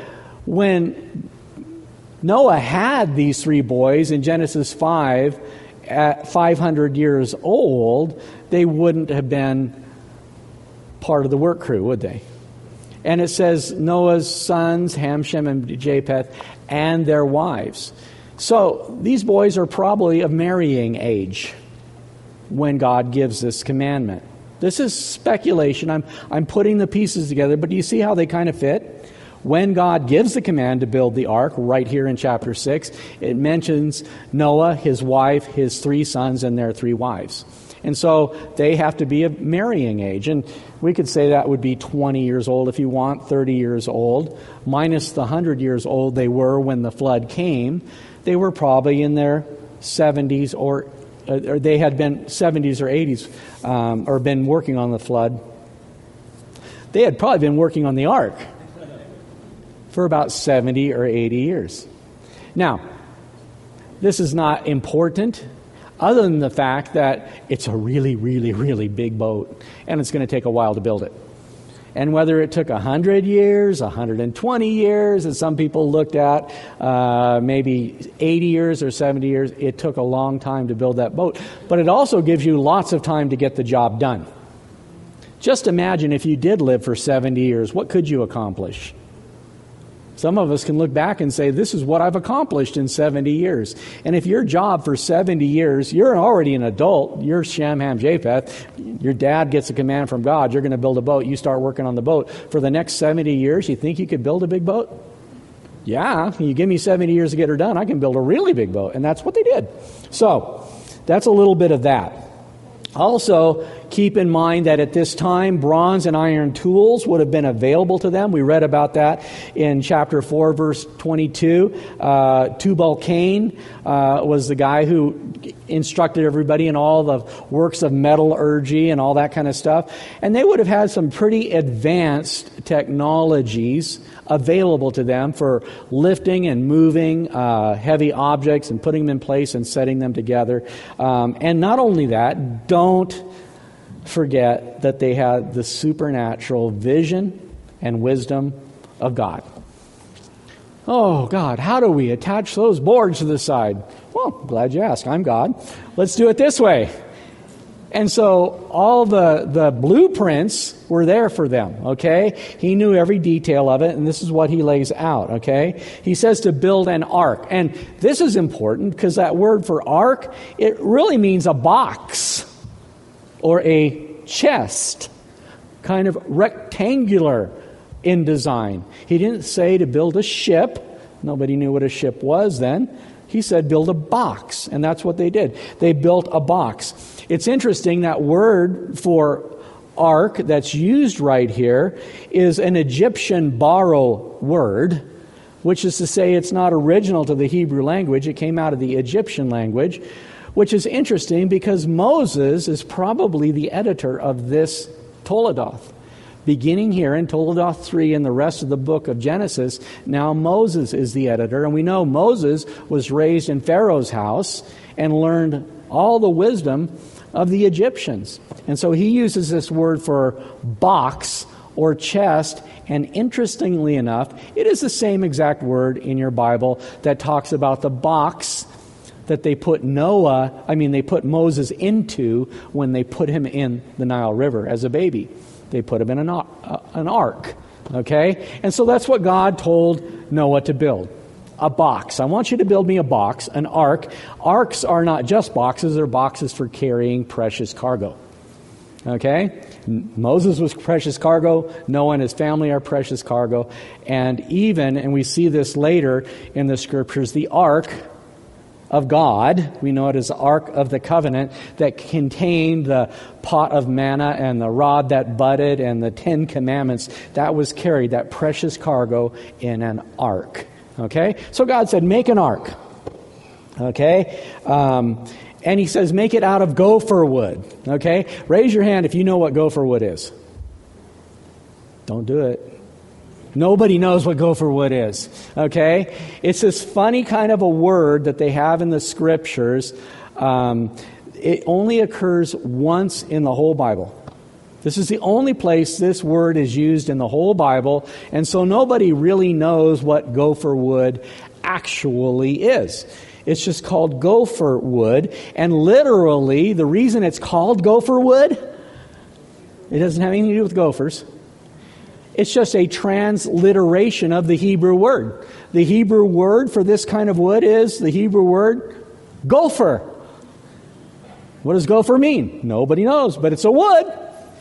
when Noah had these three boys in Genesis five, at five hundred years old, they wouldn't have been part of the work crew, would they? And it says Noah's sons, Ham, Shem, and Japheth, and their wives. So these boys are probably of marrying age when God gives this commandment. This is speculation. I'm, I'm putting the pieces together, but do you see how they kind of fit? When God gives the command to build the ark, right here in chapter six, it mentions Noah, his wife, his three sons, and their three wives. And so they have to be of marrying age. And we could say that would be twenty years old if you want, thirty years old. Minus the one hundred years old they were when the flood came. They were probably in their seventies or, or they had been seventies or eighties um, or been working on the flood. They had probably been working on the ark for about seventy or eighty years. Now, this is not important, other than the fact that it's a really, really, really big boat, and it's going to take a while to build it. And whether it took one hundred years, one hundred twenty years, as some people looked at, uh, maybe eighty years or seventy years, it took a long time to build that boat. But it also gives you lots of time to get the job done. Just imagine if you did live for seventy years, what could you accomplish? Some of us can look back and say, this is what I've accomplished in seventy years. And if your job for seventy years, you're already an adult, you're Shem, Ham, Japheth, your dad gets a command from God, you're going to build a boat, you start working on the boat. For the next seventy years, you think you could build a big boat? Yeah, you give me seventy years to get her done, I can build a really big boat. And that's what they did. So, that's a little bit of that. Also, keep in mind that at this time, bronze and iron tools would have been available to them. We read about that in chapter four, verse twenty-two. Uh, Tubal-Cain uh, was the guy who instructed everybody in all the works of metallurgy and all that kind of stuff. And they would have had some pretty advanced technologies available to them for lifting and moving uh, heavy objects and putting them in place and setting them together. Um, and not only that, don't forget that they had the supernatural vision and wisdom of God. Oh, God, how do we attach those boards to the side? Well, glad you asked. I'm God. Let's do it this way. And so all the, the blueprints were there for them, okay? He knew every detail of it, and this is what he lays out, okay? He says to build an ark. And this is important because that word for ark, it really means a box or a chest, kind of rectangular in design. He didn't say to build a ship. Nobody knew what a ship was then. He said build a box, and that's what they did. They built a box. It's interesting, that word for ark that's used right here is an Egyptian borrow word, which is to say it's not original to the Hebrew language. It came out of the Egyptian language, which is interesting because Moses is probably the editor of this Toledoth. Beginning here in Toledoth three and the rest of the book of Genesis, now Moses is the editor. And we know Moses was raised in Pharaoh's house and learned all the wisdom of the Egyptians. And so he uses this word for box or chest. And interestingly enough, it is the same exact word in your Bible that talks about the box that they put Noah, I mean, they put Moses into when they put him in the Nile River as a baby. They put him in an, uh, an ark, okay? And so that's what God told Noah to build, a box. I want you to build me a box, an ark. Arks are not just boxes, they're boxes for carrying precious cargo, okay? Moses was precious cargo. Noah and his family are precious cargo. And even, and we see this later in the scriptures, the ark of God, we know it as the Ark of the Covenant, that contained the pot of manna and the rod that budded and the Ten Commandments. That was carried, that precious cargo, in an ark. Okay? So God said, make an ark. Okay? Um, and he says, make it out of gopher wood. Okay? Raise your hand if you know what gopher wood is. Don't do it. Nobody knows what gopher wood is, okay? It's this funny kind of a word that they have in the scriptures. Um, it only occurs once in the whole Bible. This is the only place this word is used in the whole Bible, and so nobody really knows what gopher wood actually is. It's just called gopher wood, and literally, the reason it's called gopher wood, it doesn't have anything to do with gophers. It's just a transliteration of the Hebrew word. The Hebrew word for this kind of wood is the Hebrew word gopher. What does gopher mean? Nobody knows, but it's a wood.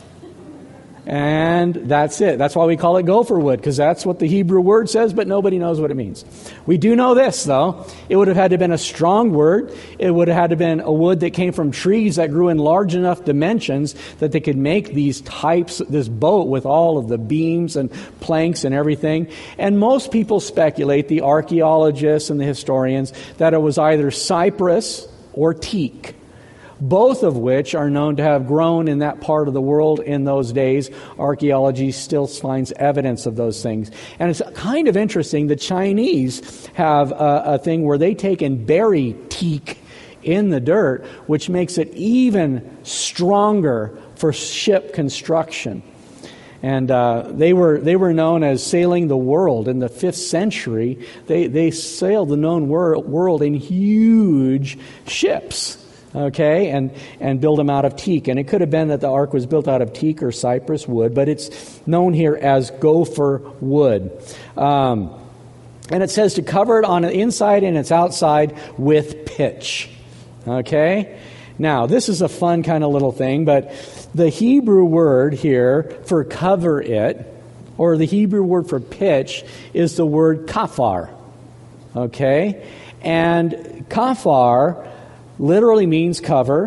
And that's it. That's why we call it gopher wood, because that's what the Hebrew word says, but nobody knows what it means. We do know this, though. It would have had to have been a strong word. It would have had to have been a wood that came from trees that grew in large enough dimensions that they could make these types, this boat with all of the beams and planks and everything. And most people speculate, the archaeologists and the historians, that it was either cypress or teak, both of which are known to have grown in that part of the world in those days. Archaeology still finds evidence of those things. And it's kind of interesting, the Chinese have a, a thing where they take and bury teak in the dirt, which makes it even stronger for ship construction. And uh, they were they were known as sailing the world in the fifth century. They, they sailed the known wor- world in huge ships. Okay, and, and build them out of teak. And it could have been that the ark was built out of teak or cypress wood, but it's known here as gopher wood. Um, and it says to cover it on the inside and its outside with pitch. Okay? Now, this is a fun kind of little thing, but the Hebrew word here for cover it, or the Hebrew word for pitch, is the word kafar. Okay? And kafar literally means cover,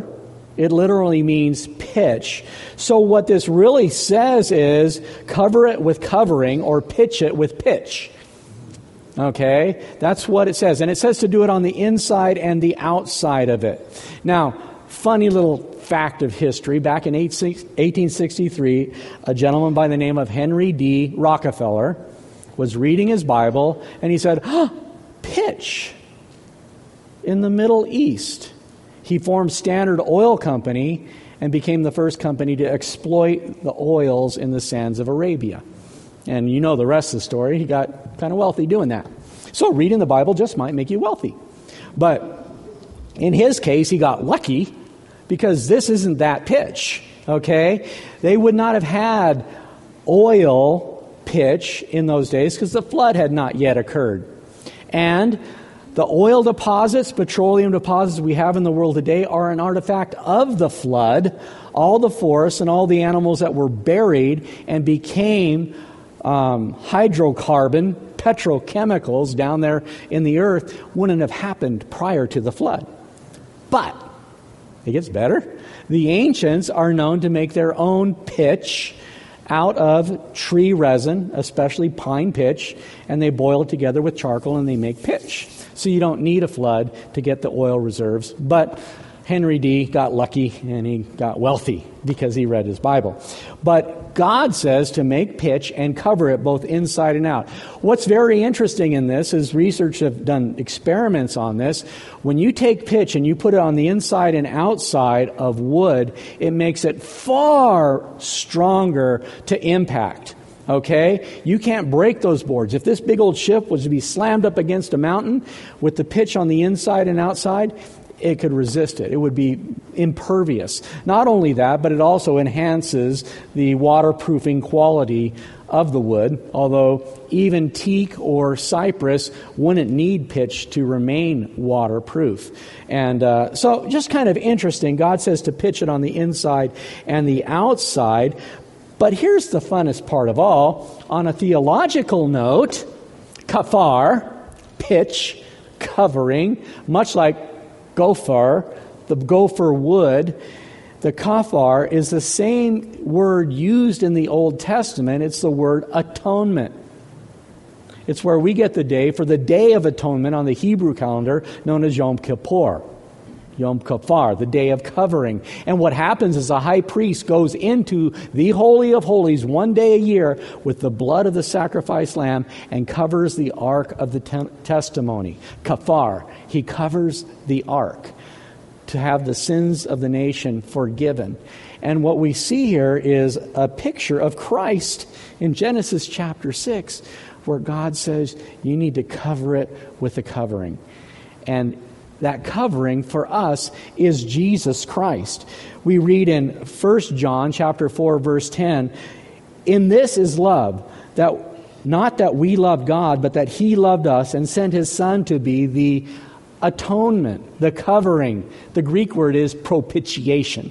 It literally means pitch. So what this really says is cover it with covering or pitch it with pitch. Okay? That's what it says. And it says to do it on the inside and the outside of it. Now, funny little fact of history. Back in eighteen sixty-three, a gentleman by the name of Henry D. Rockefeller was reading his Bible, and he said, oh, pitch in the Middle East. He formed Standard Oil Company and became the first company to exploit the oils in the sands of Arabia. And you know the rest of the story. He got kind of wealthy doing that. So reading the Bible just might make you wealthy. But in his case, he got lucky because this isn't that pitch, okay? They would not have had oil pitch in those days because the flood had not yet occurred. And the oil deposits, petroleum deposits we have in the world today are an artifact of the flood. All the forests and all the animals that were buried and became um, hydrocarbon, petrochemicals down there in the earth wouldn't have happened prior to the flood. But it gets better. The ancients are known to make their own pitch out of tree resin, especially pine pitch, and they boil it together with charcoal and they make pitch. So you don't need a flood to get the oil reserves. But Henry D. got lucky and he got wealthy because he read his Bible. But God says to make pitch and cover it both inside and out. What's very interesting in this is research have done experiments on this. When you take pitch and you put it on the inside and outside of wood, it makes it far stronger to impact. Okay? You can't break those boards. If this big old ship was to be slammed up against a mountain with the pitch on the inside and outside, it could resist it. It would be impervious. Not only that, but it also enhances the waterproofing quality of the wood, although even teak or cypress wouldn't need pitch to remain waterproof. And uh, so just kind of interesting. God says to pitch it on the inside and the outside. But here's the funnest part of all. On a theological note, kafar, pitch, covering, much like gopher, the gopher wood, the kafar is the same word used in the Old Testament. It's the word atonement. It's where we get the day for the Day of Atonement on the Hebrew calendar known as Yom Kippur. Yom Kippur, the Day of Covering. And what happens is a high priest goes into the Holy of Holies one day a year with the blood of the sacrificed lamb and covers the ark of the te- testimony. Kafar, he covers the ark to have the sins of the nation forgiven. And what we see here is a picture of Christ in Genesis chapter six, where God says you need to cover it with a covering. And that covering for us is Jesus Christ. We read in First John chapter four, verse ten, "In this is love, that not that we loved God, but that He loved us and sent His Son to be the atonement, the covering." The Greek word is propitiation.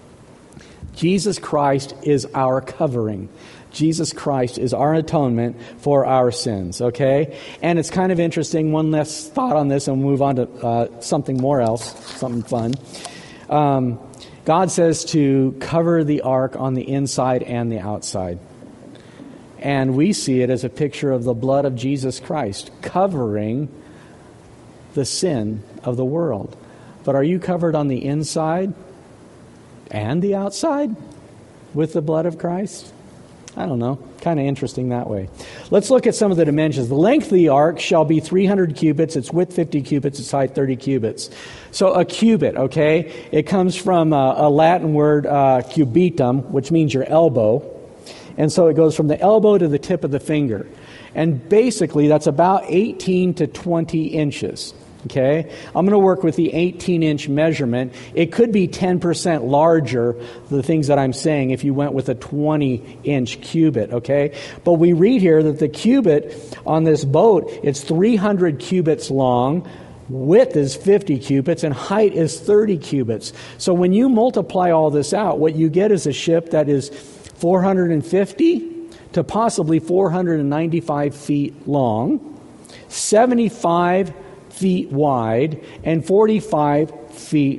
Jesus Christ is our covering. Jesus Christ is our atonement for our sins, okay? And it's kind of interesting, one last thought on this and we'll move on to uh, something more else, something fun. Um, God says to cover the ark on the inside and the outside. And we see it as a picture of the blood of Jesus Christ covering the sin of the world. But are you covered on the inside and the outside with the blood of Christ? I don't know. Kind of interesting that way. Let's look at some of the dimensions. The length of the ark shall be three hundred cubits. Its width fifty cubits. Its height thirty cubits. So a cubit, okay? It comes from a, a Latin word, uh, cubitum, which means your elbow. And so it goes from the elbow to the tip of the finger. And basically that's about eighteen to twenty inches. Okay, I'm going to work with the eighteen-inch measurement. It could be ten percent larger, the things that I'm saying, if you went with a twenty-inch cubit, okay? But we read here that the cubit on this boat, it's three hundred cubits long, width is fifty cubits, and height is thirty cubits. So when you multiply all this out, what you get is a ship that is four hundred fifty to possibly four hundred ninety-five feet long, seventy-five feet wide, and forty-five feet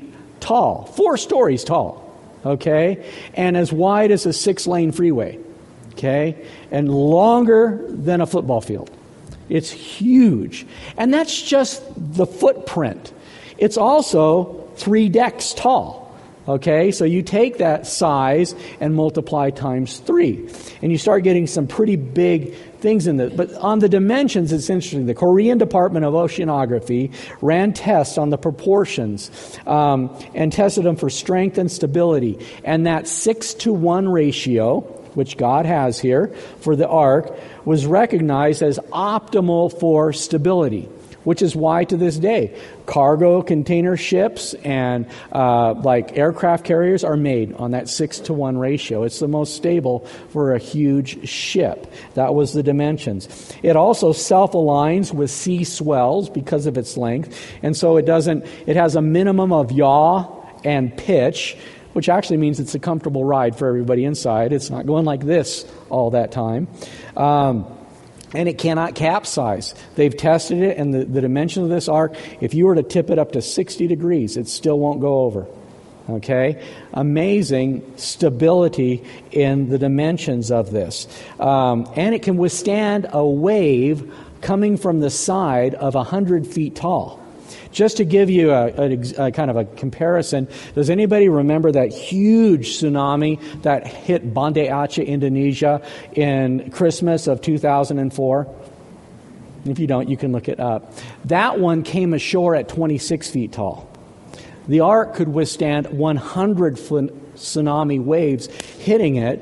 tall, four stories tall, okay, and as wide as a six-lane freeway, okay, and longer than a football field. It's huge. And that's just the footprint. It's also three decks tall. Okay, so you take that size and multiply times three. And you start getting some pretty big things in this. But on the dimensions, it's interesting. The Korean Department of Oceanography ran tests on the proportions um, and tested them for strength and stability. And that six to one ratio, which God has here for the ark, was recognized as optimal for stability. Which is why to this day, cargo container ships and uh, like aircraft carriers are made on that six to one ratio. It's the most stable for a huge ship. That was the dimensions. It also self-aligns with sea swells because of its length. And so it doesn't, it has a minimum of yaw and pitch, which actually means it's a comfortable ride for everybody inside. It's not going like this all that time. Um, And it cannot capsize. They've tested it, and the, the dimension of this ark, if you were to tip it up to sixty degrees, it still won't go over. Okay? Amazing stability in the dimensions of this. Um, and it can withstand a wave coming from the side of one hundred feet tall. Just to give you a, a, a kind of a comparison, does anybody remember that huge tsunami that hit Banda Aceh, Indonesia in Christmas of two thousand four? If you don't, you can look it up. That one came ashore at twenty-six feet tall. The ark could withstand one hundred foot tsunami waves hitting it,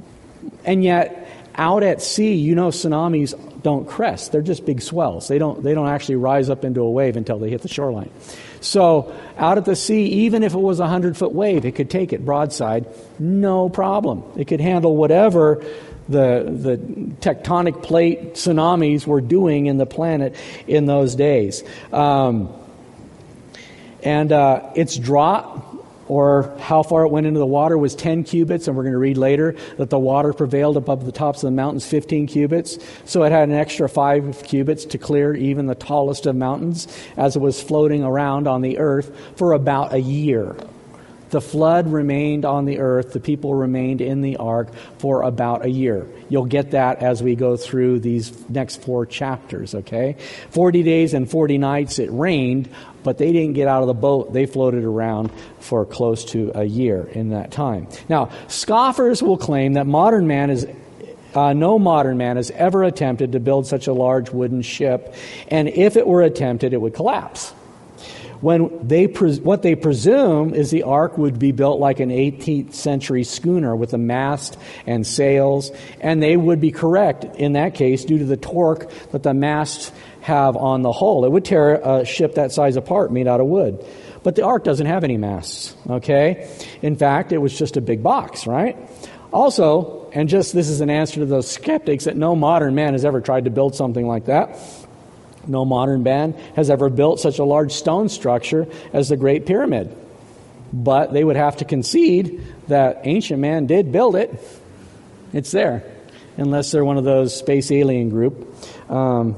and yet out at sea, you know tsunamis don't crest. They're just big swells. They don't they don't actually rise up into a wave until they hit the shoreline. So out at the sea, even if it was a hundred-foot wave, it could take it broadside, no problem. It could handle whatever the the tectonic plate tsunamis were doing in the planet in those days. Um, and uh, its drop, or how far it went into the water, was ten cubits, and we're going to read later that the water prevailed above the tops of the mountains fifteen cubits. So it had an extra five cubits to clear even the tallest of mountains as it was floating around on the earth for about a year. The flood remained on the earth. The people remained in the ark for about a year. You'll get that as we go through these next four chapters, okay? Forty days and forty nights it rained, but they didn't get out of the boat. They floated around for close to a year in that time. Now, scoffers will claim that modern man is Uh, no modern man has ever attempted to build such a large wooden ship, and if it were attempted, it would collapse. When they pres- what they presume is the ark would be built like an eighteenth century schooner with a mast and sails, and they would be correct in that case due to the torque that the masts have on the hull. It would tear a ship that size apart made out of wood. But the ark doesn't have any masts, okay? In fact, it was just a big box, right? Also, and just this is an answer to those skeptics that no modern man has ever tried to build something like that. No modern man has ever built such a large stone structure as the Great Pyramid. But they would have to concede that ancient man did build it. It's there. Unless they're one of those space alien group. Um,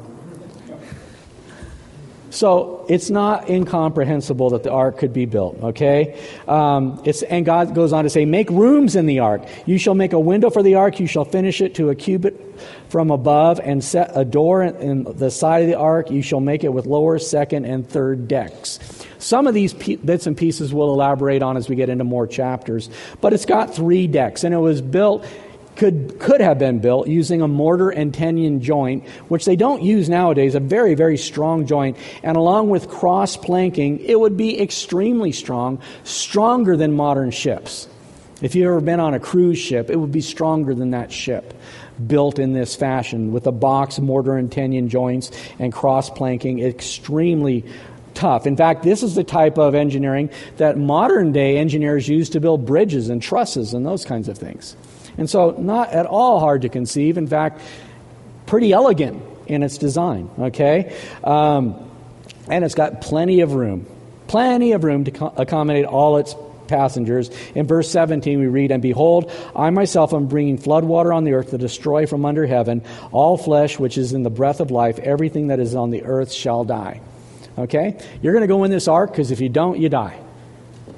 so it's not incomprehensible that the ark could be built, okay? Um, it's, and God goes on to say, make rooms in the ark. You shall make a window for the ark. You shall finish it to a cubit from above and set a door in the side of the ark. You shall make it with lower, second, and third decks. Some of these p- bits and pieces we'll elaborate on as we get into more chapters. But it's got three decks, and it was built... Could could have been built using a mortar and tenon joint, which they don't use nowadays, a very, very strong joint. And along with cross planking, it would be extremely strong, stronger than modern ships. If you've ever been on a cruise ship, it would be stronger than that ship, built in this fashion with a box, mortar and tenon joints, and cross planking, extremely tough. In fact, this is the type of engineering that modern day engineers use to build bridges and trusses and those kinds of things. And so not at all hard to conceive. In fact, pretty elegant in its design, okay? Um, and it's got plenty of room. Plenty of room to co- accommodate all its passengers. In verse seventeen we read, and behold, I myself am bringing floodwater on the earth to destroy from under heaven all flesh which is in the breath of life. Everything that is on the earth shall die. Okay? You're going to go in this ark because if you don't, you die.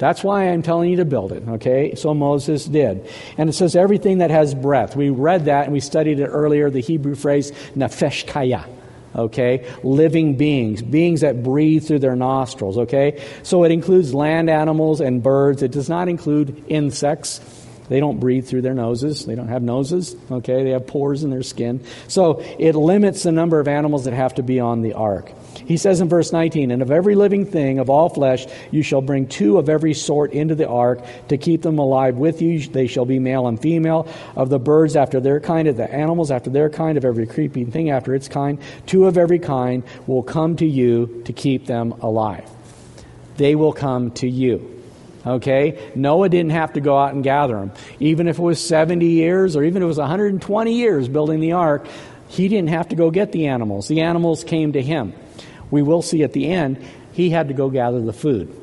That's why I'm telling you to build it, okay? So Moses did. And it says everything that has breath. We read that and we studied it earlier, the Hebrew phrase, nefesh kaya. Okay, living beings, beings that breathe through their nostrils, okay? So it includes land animals and birds. It does not include insects. They don't breathe through their noses. They don't have noses, okay? They have pores in their skin. So it limits the number of animals that have to be on the ark. He says in verse nineteen, and of every living thing of all flesh you shall bring two of every sort into the ark to keep them alive with you. They shall be male and female. Of the birds after their kind, of the animals after their kind, of every creeping thing after its kind, two of every kind will come to you to keep them alive. They will come to you. Okay? Noah didn't have to go out and gather them. Even if it was seventy years or even if it was one hundred twenty years building the ark, he didn't have to go get the animals. The animals came to him. We will see at the end, he had to go gather the food.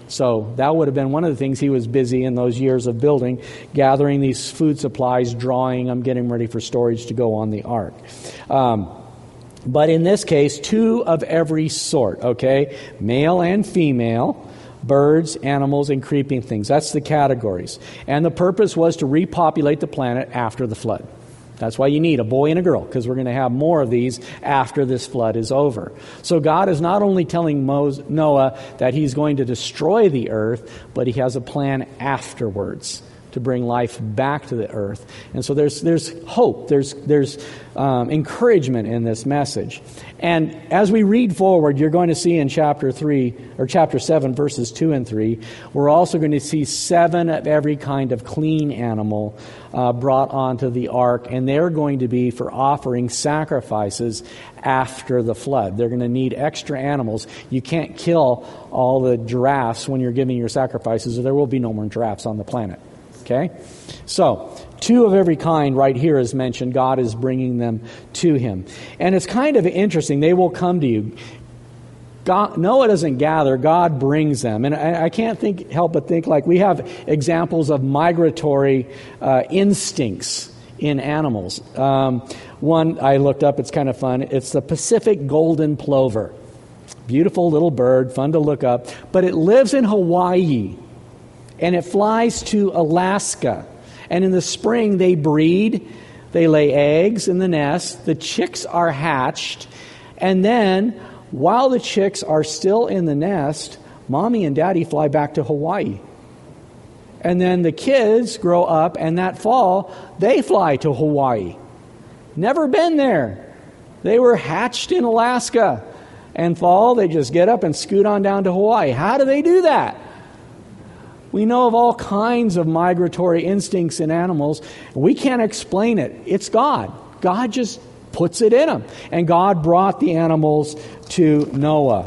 So that would have been one of the things he was busy in those years of building, gathering these food supplies, drawing them, getting ready for storage to go on the ark. Um, but in this case, two of every sort, okay? Male and female, birds, animals, and creeping things. That's the categories. And the purpose was to repopulate the planet after the flood. That's why you need a boy and a girl, because we're going to have more of these after this flood is over. So God is not only telling Moses, Noah that he's going to destroy the earth, but he has a plan afterwards to bring life back to the earth. And so there's there's hope, there's there's um, encouragement in this message. And as we read forward, you're going to see in chapter three, or chapter seven, verses two and three, we're also going to see seven of every kind of clean animal uh, brought onto the ark, and they're going to be for offering sacrifices after the flood. They're going to need extra animals. You can't kill all the giraffes when you're giving your sacrifices, or there will be no more giraffes on the planet. Okay? So, two of every kind right here is mentioned. God is bringing them to him. And it's kind of interesting. They will come to you. God, Noah doesn't gather. God brings them. And I, I can't think, help but think like we have examples of migratory uh, instincts in animals. Um, one I looked up, it's kind of fun. It's the Pacific golden plover. Beautiful little bird, fun to look up. But it lives in Hawaii. And it flies to Alaska. And in the spring, they breed. They lay eggs in the nest. The chicks are hatched. And then, while the chicks are still in the nest, Mommy and Daddy fly back to Hawaii. And then the kids grow up, and that fall, they fly to Hawaii. Never been there. They were hatched in Alaska. And fall, they just get up and scoot on down to Hawaii. How do they do that? We know of all kinds of migratory instincts in animals. We can't explain it. It's God. God just puts it in them. And God brought the animals to Noah.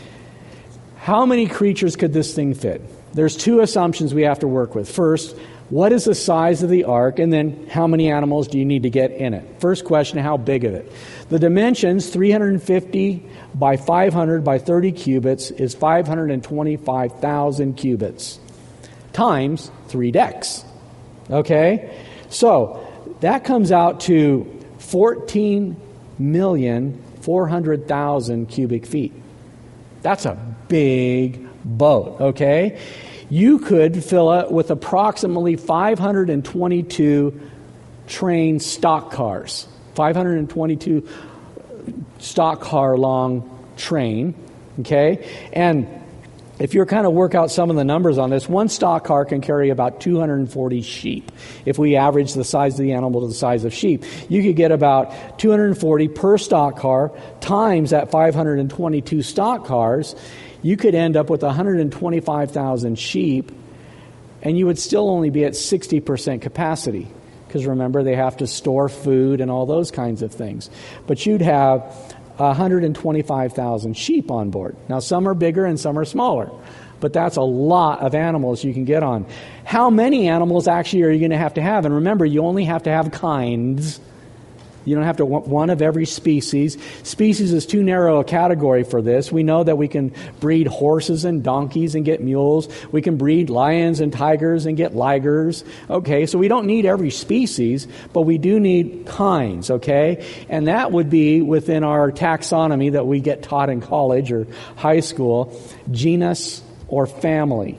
How many creatures could this thing fit? There's two assumptions we have to work with. First, what is the size of the ark? And then, how many animals do you need to get in it? First question, how big is it? The dimensions, three hundred fifty by five hundred by thirty cubits, is five hundred twenty-five thousand cubits. Times three decks. Okay? So, that comes out to fourteen million four hundred thousand cubic feet. That's a big boat, okay? You could fill it with approximately five hundred twenty-two train stock cars. five hundred twenty-two stock car long train, okay? And if you're kind of work out some of the numbers on this, one stock car can carry about two hundred forty sheep. If we average the size of the animal to the size of sheep, you could get about two hundred forty per stock car times that five hundred twenty-two stock cars. You could end up with one hundred twenty-five thousand sheep, and you would still only be at sixty percent capacity. Because remember, they have to store food and all those kinds of things. But you'd have one hundred twenty-five thousand sheep on board. Now, some are bigger and some are smaller, but that's a lot of animals you can get on. How many animals actually are you going to have to have? And remember, you only have to have kinds. You don't have to want one of every species. Species is too narrow a category for this. We know that we can breed horses and donkeys and get mules. We can breed lions and tigers and get ligers. Okay, so we don't need every species, but we do need kinds, okay? And that would be within our taxonomy that we get taught in college or high school, genus or family.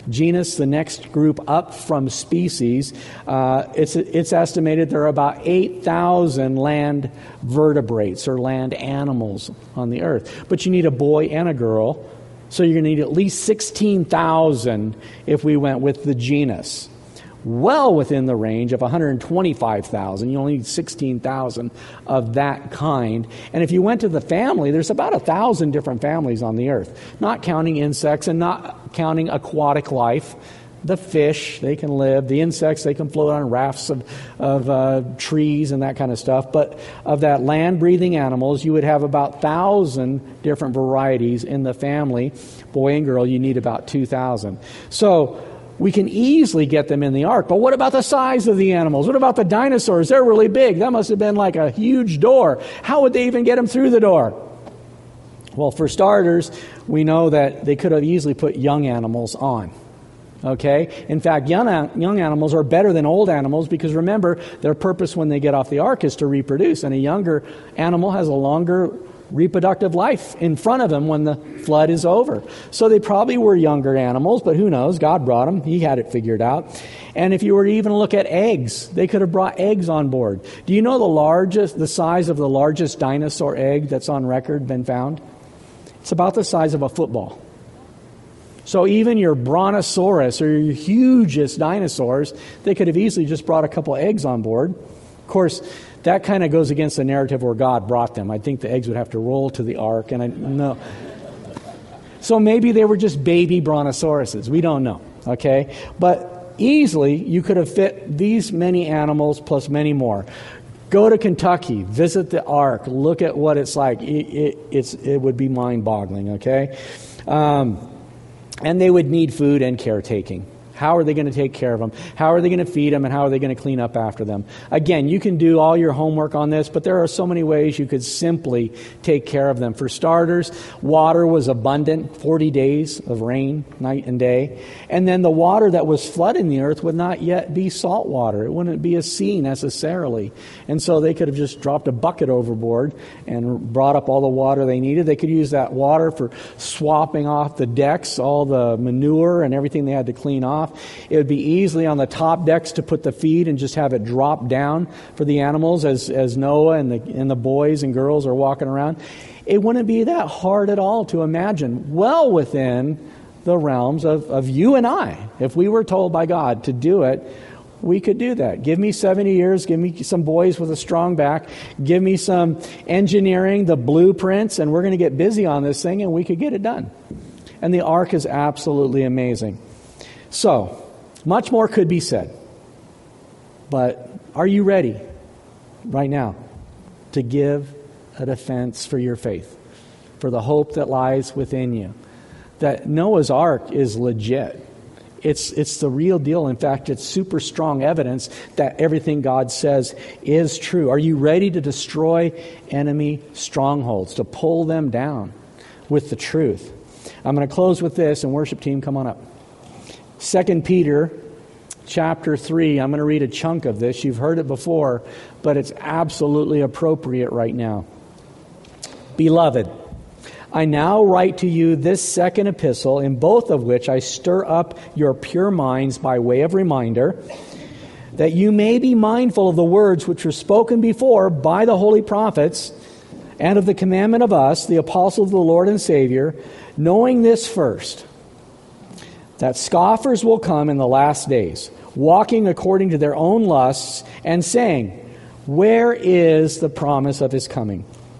Genus, the next group up from species, uh, it's it's estimated there are about eight thousand land vertebrates or land animals on the earth. But you need a boy and a girl, so you're going to need at least sixteen thousand if we went with the genus. Well within the range of one hundred twenty-five thousand. You only need sixteen thousand of that kind. And if you went to the family, there's about one thousand different families on the earth, not counting insects and not counting aquatic life. The fish, they can live. The insects, they can float on rafts of, of uh, trees and that kind of stuff. But of that land-breathing animals, you would have about one thousand different varieties in the family. Boy and girl, you need about two thousand. So we can easily get them in the ark. But what about the size of the animals? What about the dinosaurs? They're really big. That must have been like a huge door. How would they even get them through the door? Well, for starters, we know that they could have easily put young animals on. Okay? In fact, young, young animals are better than old animals because remember, their purpose when they get off the ark is to reproduce. And a younger animal has a longer reproductive life in front of them when the flood is over. So they probably were younger animals, but who knows? God brought them. He had it figured out. And if you were to even look at eggs, they could have brought eggs on board. Do you know the largest, the size of the largest dinosaur egg that's on record been found? It's about the size of a football. So even your brontosaurus or your hugest dinosaurs, they could have easily just brought a couple eggs on board. Of course, that kind of goes against the narrative where God brought them. I think the eggs would have to roll to the ark, and I no. So maybe they were just baby brontosauruses. We don't know, okay? But easily, you could have fit these many animals plus many more. Go to Kentucky, visit the ark, look at what it's like. It, it, it's, it would be mind-boggling, okay? Um, and they would need food and caretaking. How are they going to take care of them? How are they going to feed them? And how are they going to clean up after them? Again, you can do all your homework on this, but there are so many ways you could simply take care of them. For starters, water was abundant, forty days of rain, night and day. And then the water that was flooding the earth would not yet be salt water. It wouldn't be a sea necessarily. And so they could have just dropped a bucket overboard and brought up all the water they needed. They could use that water for swapping off the decks, all the manure and everything they had to clean off. It would be easily on the top decks to put the feed and just have it drop down for the animals as, as Noah and the, and the boys and girls are walking around. It wouldn't be that hard at all to imagine. Well within the realms of, of you and I. If we were told by God to do it, we could do that. Give me seventy years, give me some boys with a strong back, give me some engineering, the blueprints, and we're going to get busy on this thing and we could get it done. And the ark is absolutely amazing. So, much more could be said. But are you ready right now to give a defense for your faith, for the hope that lies within you? That Noah's Ark is legit. It's, it's the real deal. In fact, it's super strong evidence that everything God says is true. Are you ready to destroy enemy strongholds, to pull them down with the truth? I'm going to close with this, and worship team, come on up. Second Peter chapter three, I'm going to read a chunk of this. You've heard it before, but it's absolutely appropriate right now. Beloved, I now write to you this second epistle, in both of which I stir up your pure minds by way of reminder, that you may be mindful of the words which were spoken before by the holy prophets, and of the commandment of us, the apostles of the Lord and Savior, knowing this first, that scoffers will come in the last days, walking according to their own lusts, and saying, where is the promise of his coming?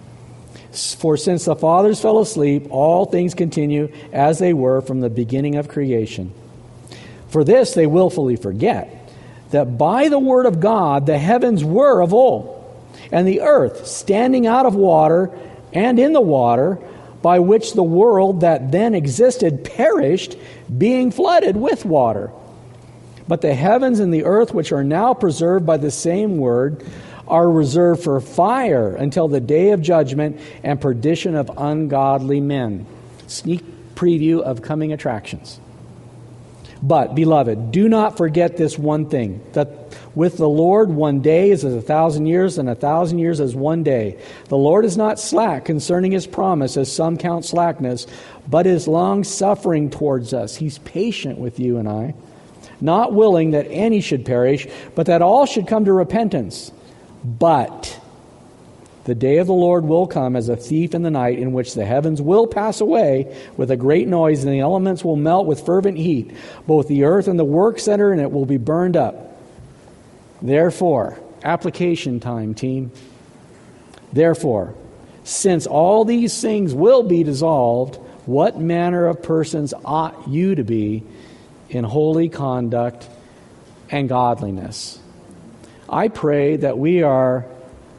For since the fathers fell asleep, all things continue as they were from the beginning of creation. For this they willfully forget, that by the word of God the heavens were of old, and the earth standing out of water and in the water, by which the world that then existed perished, being flooded with water. But the heavens and the earth, which are now preserved by the same word, are reserved for fire until the day of judgment and perdition of ungodly men. Sneak preview of coming attractions. But, beloved, do not forget this one thing, that with the Lord one day is as a thousand years, and a thousand years as one day. The Lord is not slack concerning his promise, as some count slackness, but is long-suffering towards us. He's patient with you and I, not willing that any should perish, but that all should come to repentance. But the day of the Lord will come as a thief in the night, in which the heavens will pass away with a great noise, and the elements will melt with fervent heat, both the earth and the works that are in it will be burned up. Therefore, application time, team. Therefore, since all these things will be dissolved, what manner of persons ought you to be in holy conduct and godliness? I pray that we are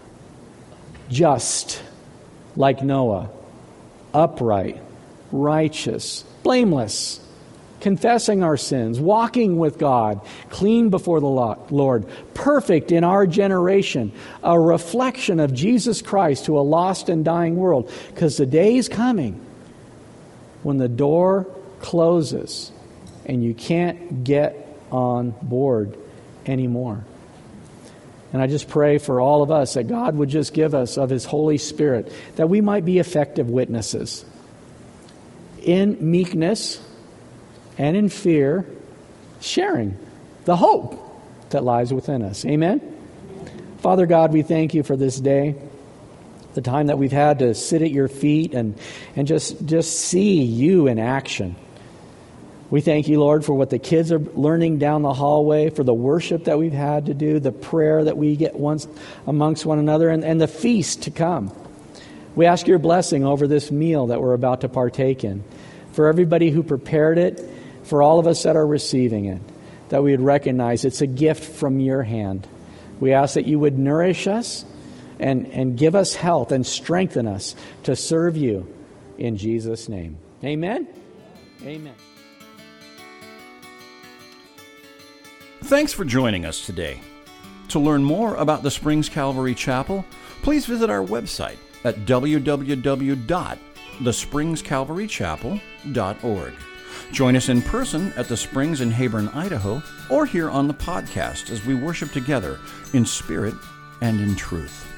just like Noah, upright, righteous, blameless, confessing our sins, walking with God, clean before the Lord, perfect in our generation, a reflection of Jesus Christ to a lost and dying world. Because the day is coming when the door closes and you can't get on board anymore. And I just pray for all of us that God would just give us of His Holy Spirit, that we might be effective witnesses in meekness and in fear, sharing the hope that lies within us. Amen? Father God, we thank you for this day, the time that we've had to sit at your feet and, and just, just see you in action. We thank you, Lord, for what the kids are learning down the hallway, for the worship that we've had to do, the prayer that we get once amongst one another, and, and the feast to come. We ask your blessing over this meal that we're about to partake in, for everybody who prepared it, for all of us that are receiving it, that we would recognize it's a gift from your hand. We ask that you would nourish us and, and give us health and strengthen us to serve you in Jesus' name. Amen? Amen. Thanks for joining us today. To learn more about the Springs Calvary Chapel, please visit our website at w w w dot the springs calvary chapel dot org. Join us in person at the Springs in Heyburn, Idaho, or here on the podcast as we worship together in spirit and in truth.